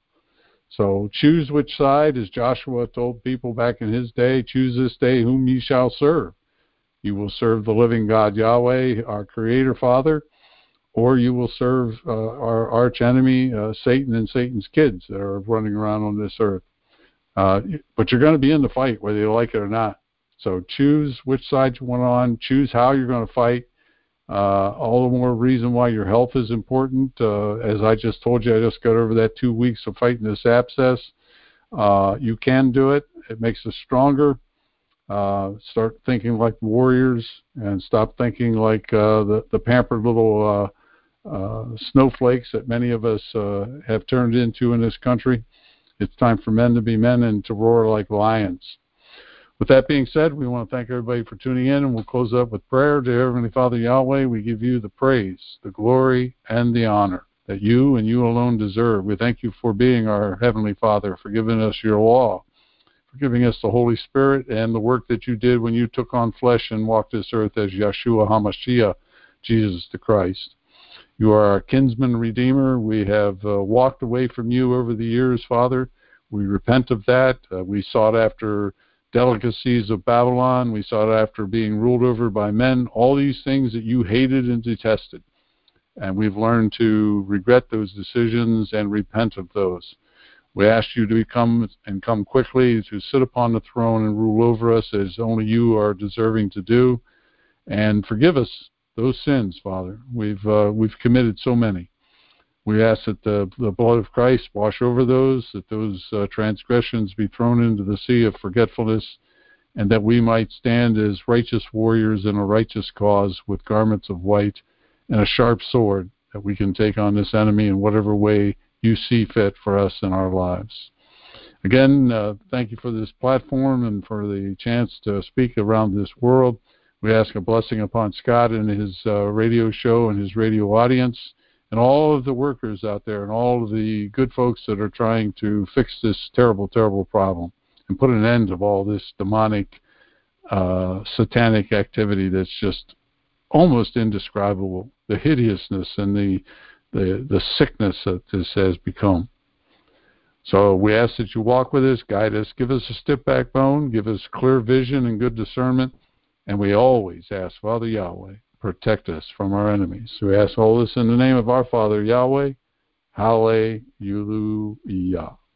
A: So choose which side, as Joshua told people back in his day, choose this day whom ye shall serve. You will serve the living God Yahweh, our Creator Father, or you will serve our arch enemy, Satan and Satan's kids that are running around on this earth. But you're going to be in the fight, whether you like it or not. So choose which side you want on. Choose how you're going to fight. All the more reason why your health is important. As I just told you, I just got over that 2 weeks of fighting this abscess. You can do it. It makes us stronger. Start thinking like warriors and stop thinking like the pampered little snowflakes that many of us have turned into in this country. It's time for men to be men and to roar like lions. With that being said, we want to thank everybody for tuning in, and we'll close up with prayer. Dear Heavenly Father Yahweh, we give you the praise, the glory, and the honor that you and you alone deserve. We thank you for being our Heavenly Father, for giving us your law, for giving us the Holy Spirit, and the work that you did when you took on flesh and walked this earth as Yeshua HaMashiach, Jesus the Christ. You are our kinsman redeemer. We have walked away from you over the years, Father. We repent of that. We sought after delicacies of Babylon. We sought after being ruled over by men, all these things that you hated and detested. And we've learned to regret those decisions and repent of those. We ask you to come quickly to sit upon the throne and rule over us as only you are deserving to do. And forgive us those sins, Father. We've committed so many. We ask that the blood of Christ wash over those, that those transgressions be thrown into the sea of forgetfulness, and that we might stand as righteous warriors in a righteous cause with garments of white and a sharp sword that we can take on this enemy in whatever way you see fit for us in our lives. Again, thank you for this platform and for the chance to speak around this world. We ask a blessing upon Scott and his radio show and his radio audience, and all of the workers out there and all of the good folks that are trying to fix this terrible, terrible problem and put an end to all this demonic, satanic activity that's just almost indescribable, the hideousness and the sickness that this has become. So we ask that you walk with us, guide us, give us a stiff backbone, give us clear vision and good discernment, and we always ask, Father Yahweh, protect us from our enemies. So we ask all this in the name of our Father Yahweh, Hallelujah.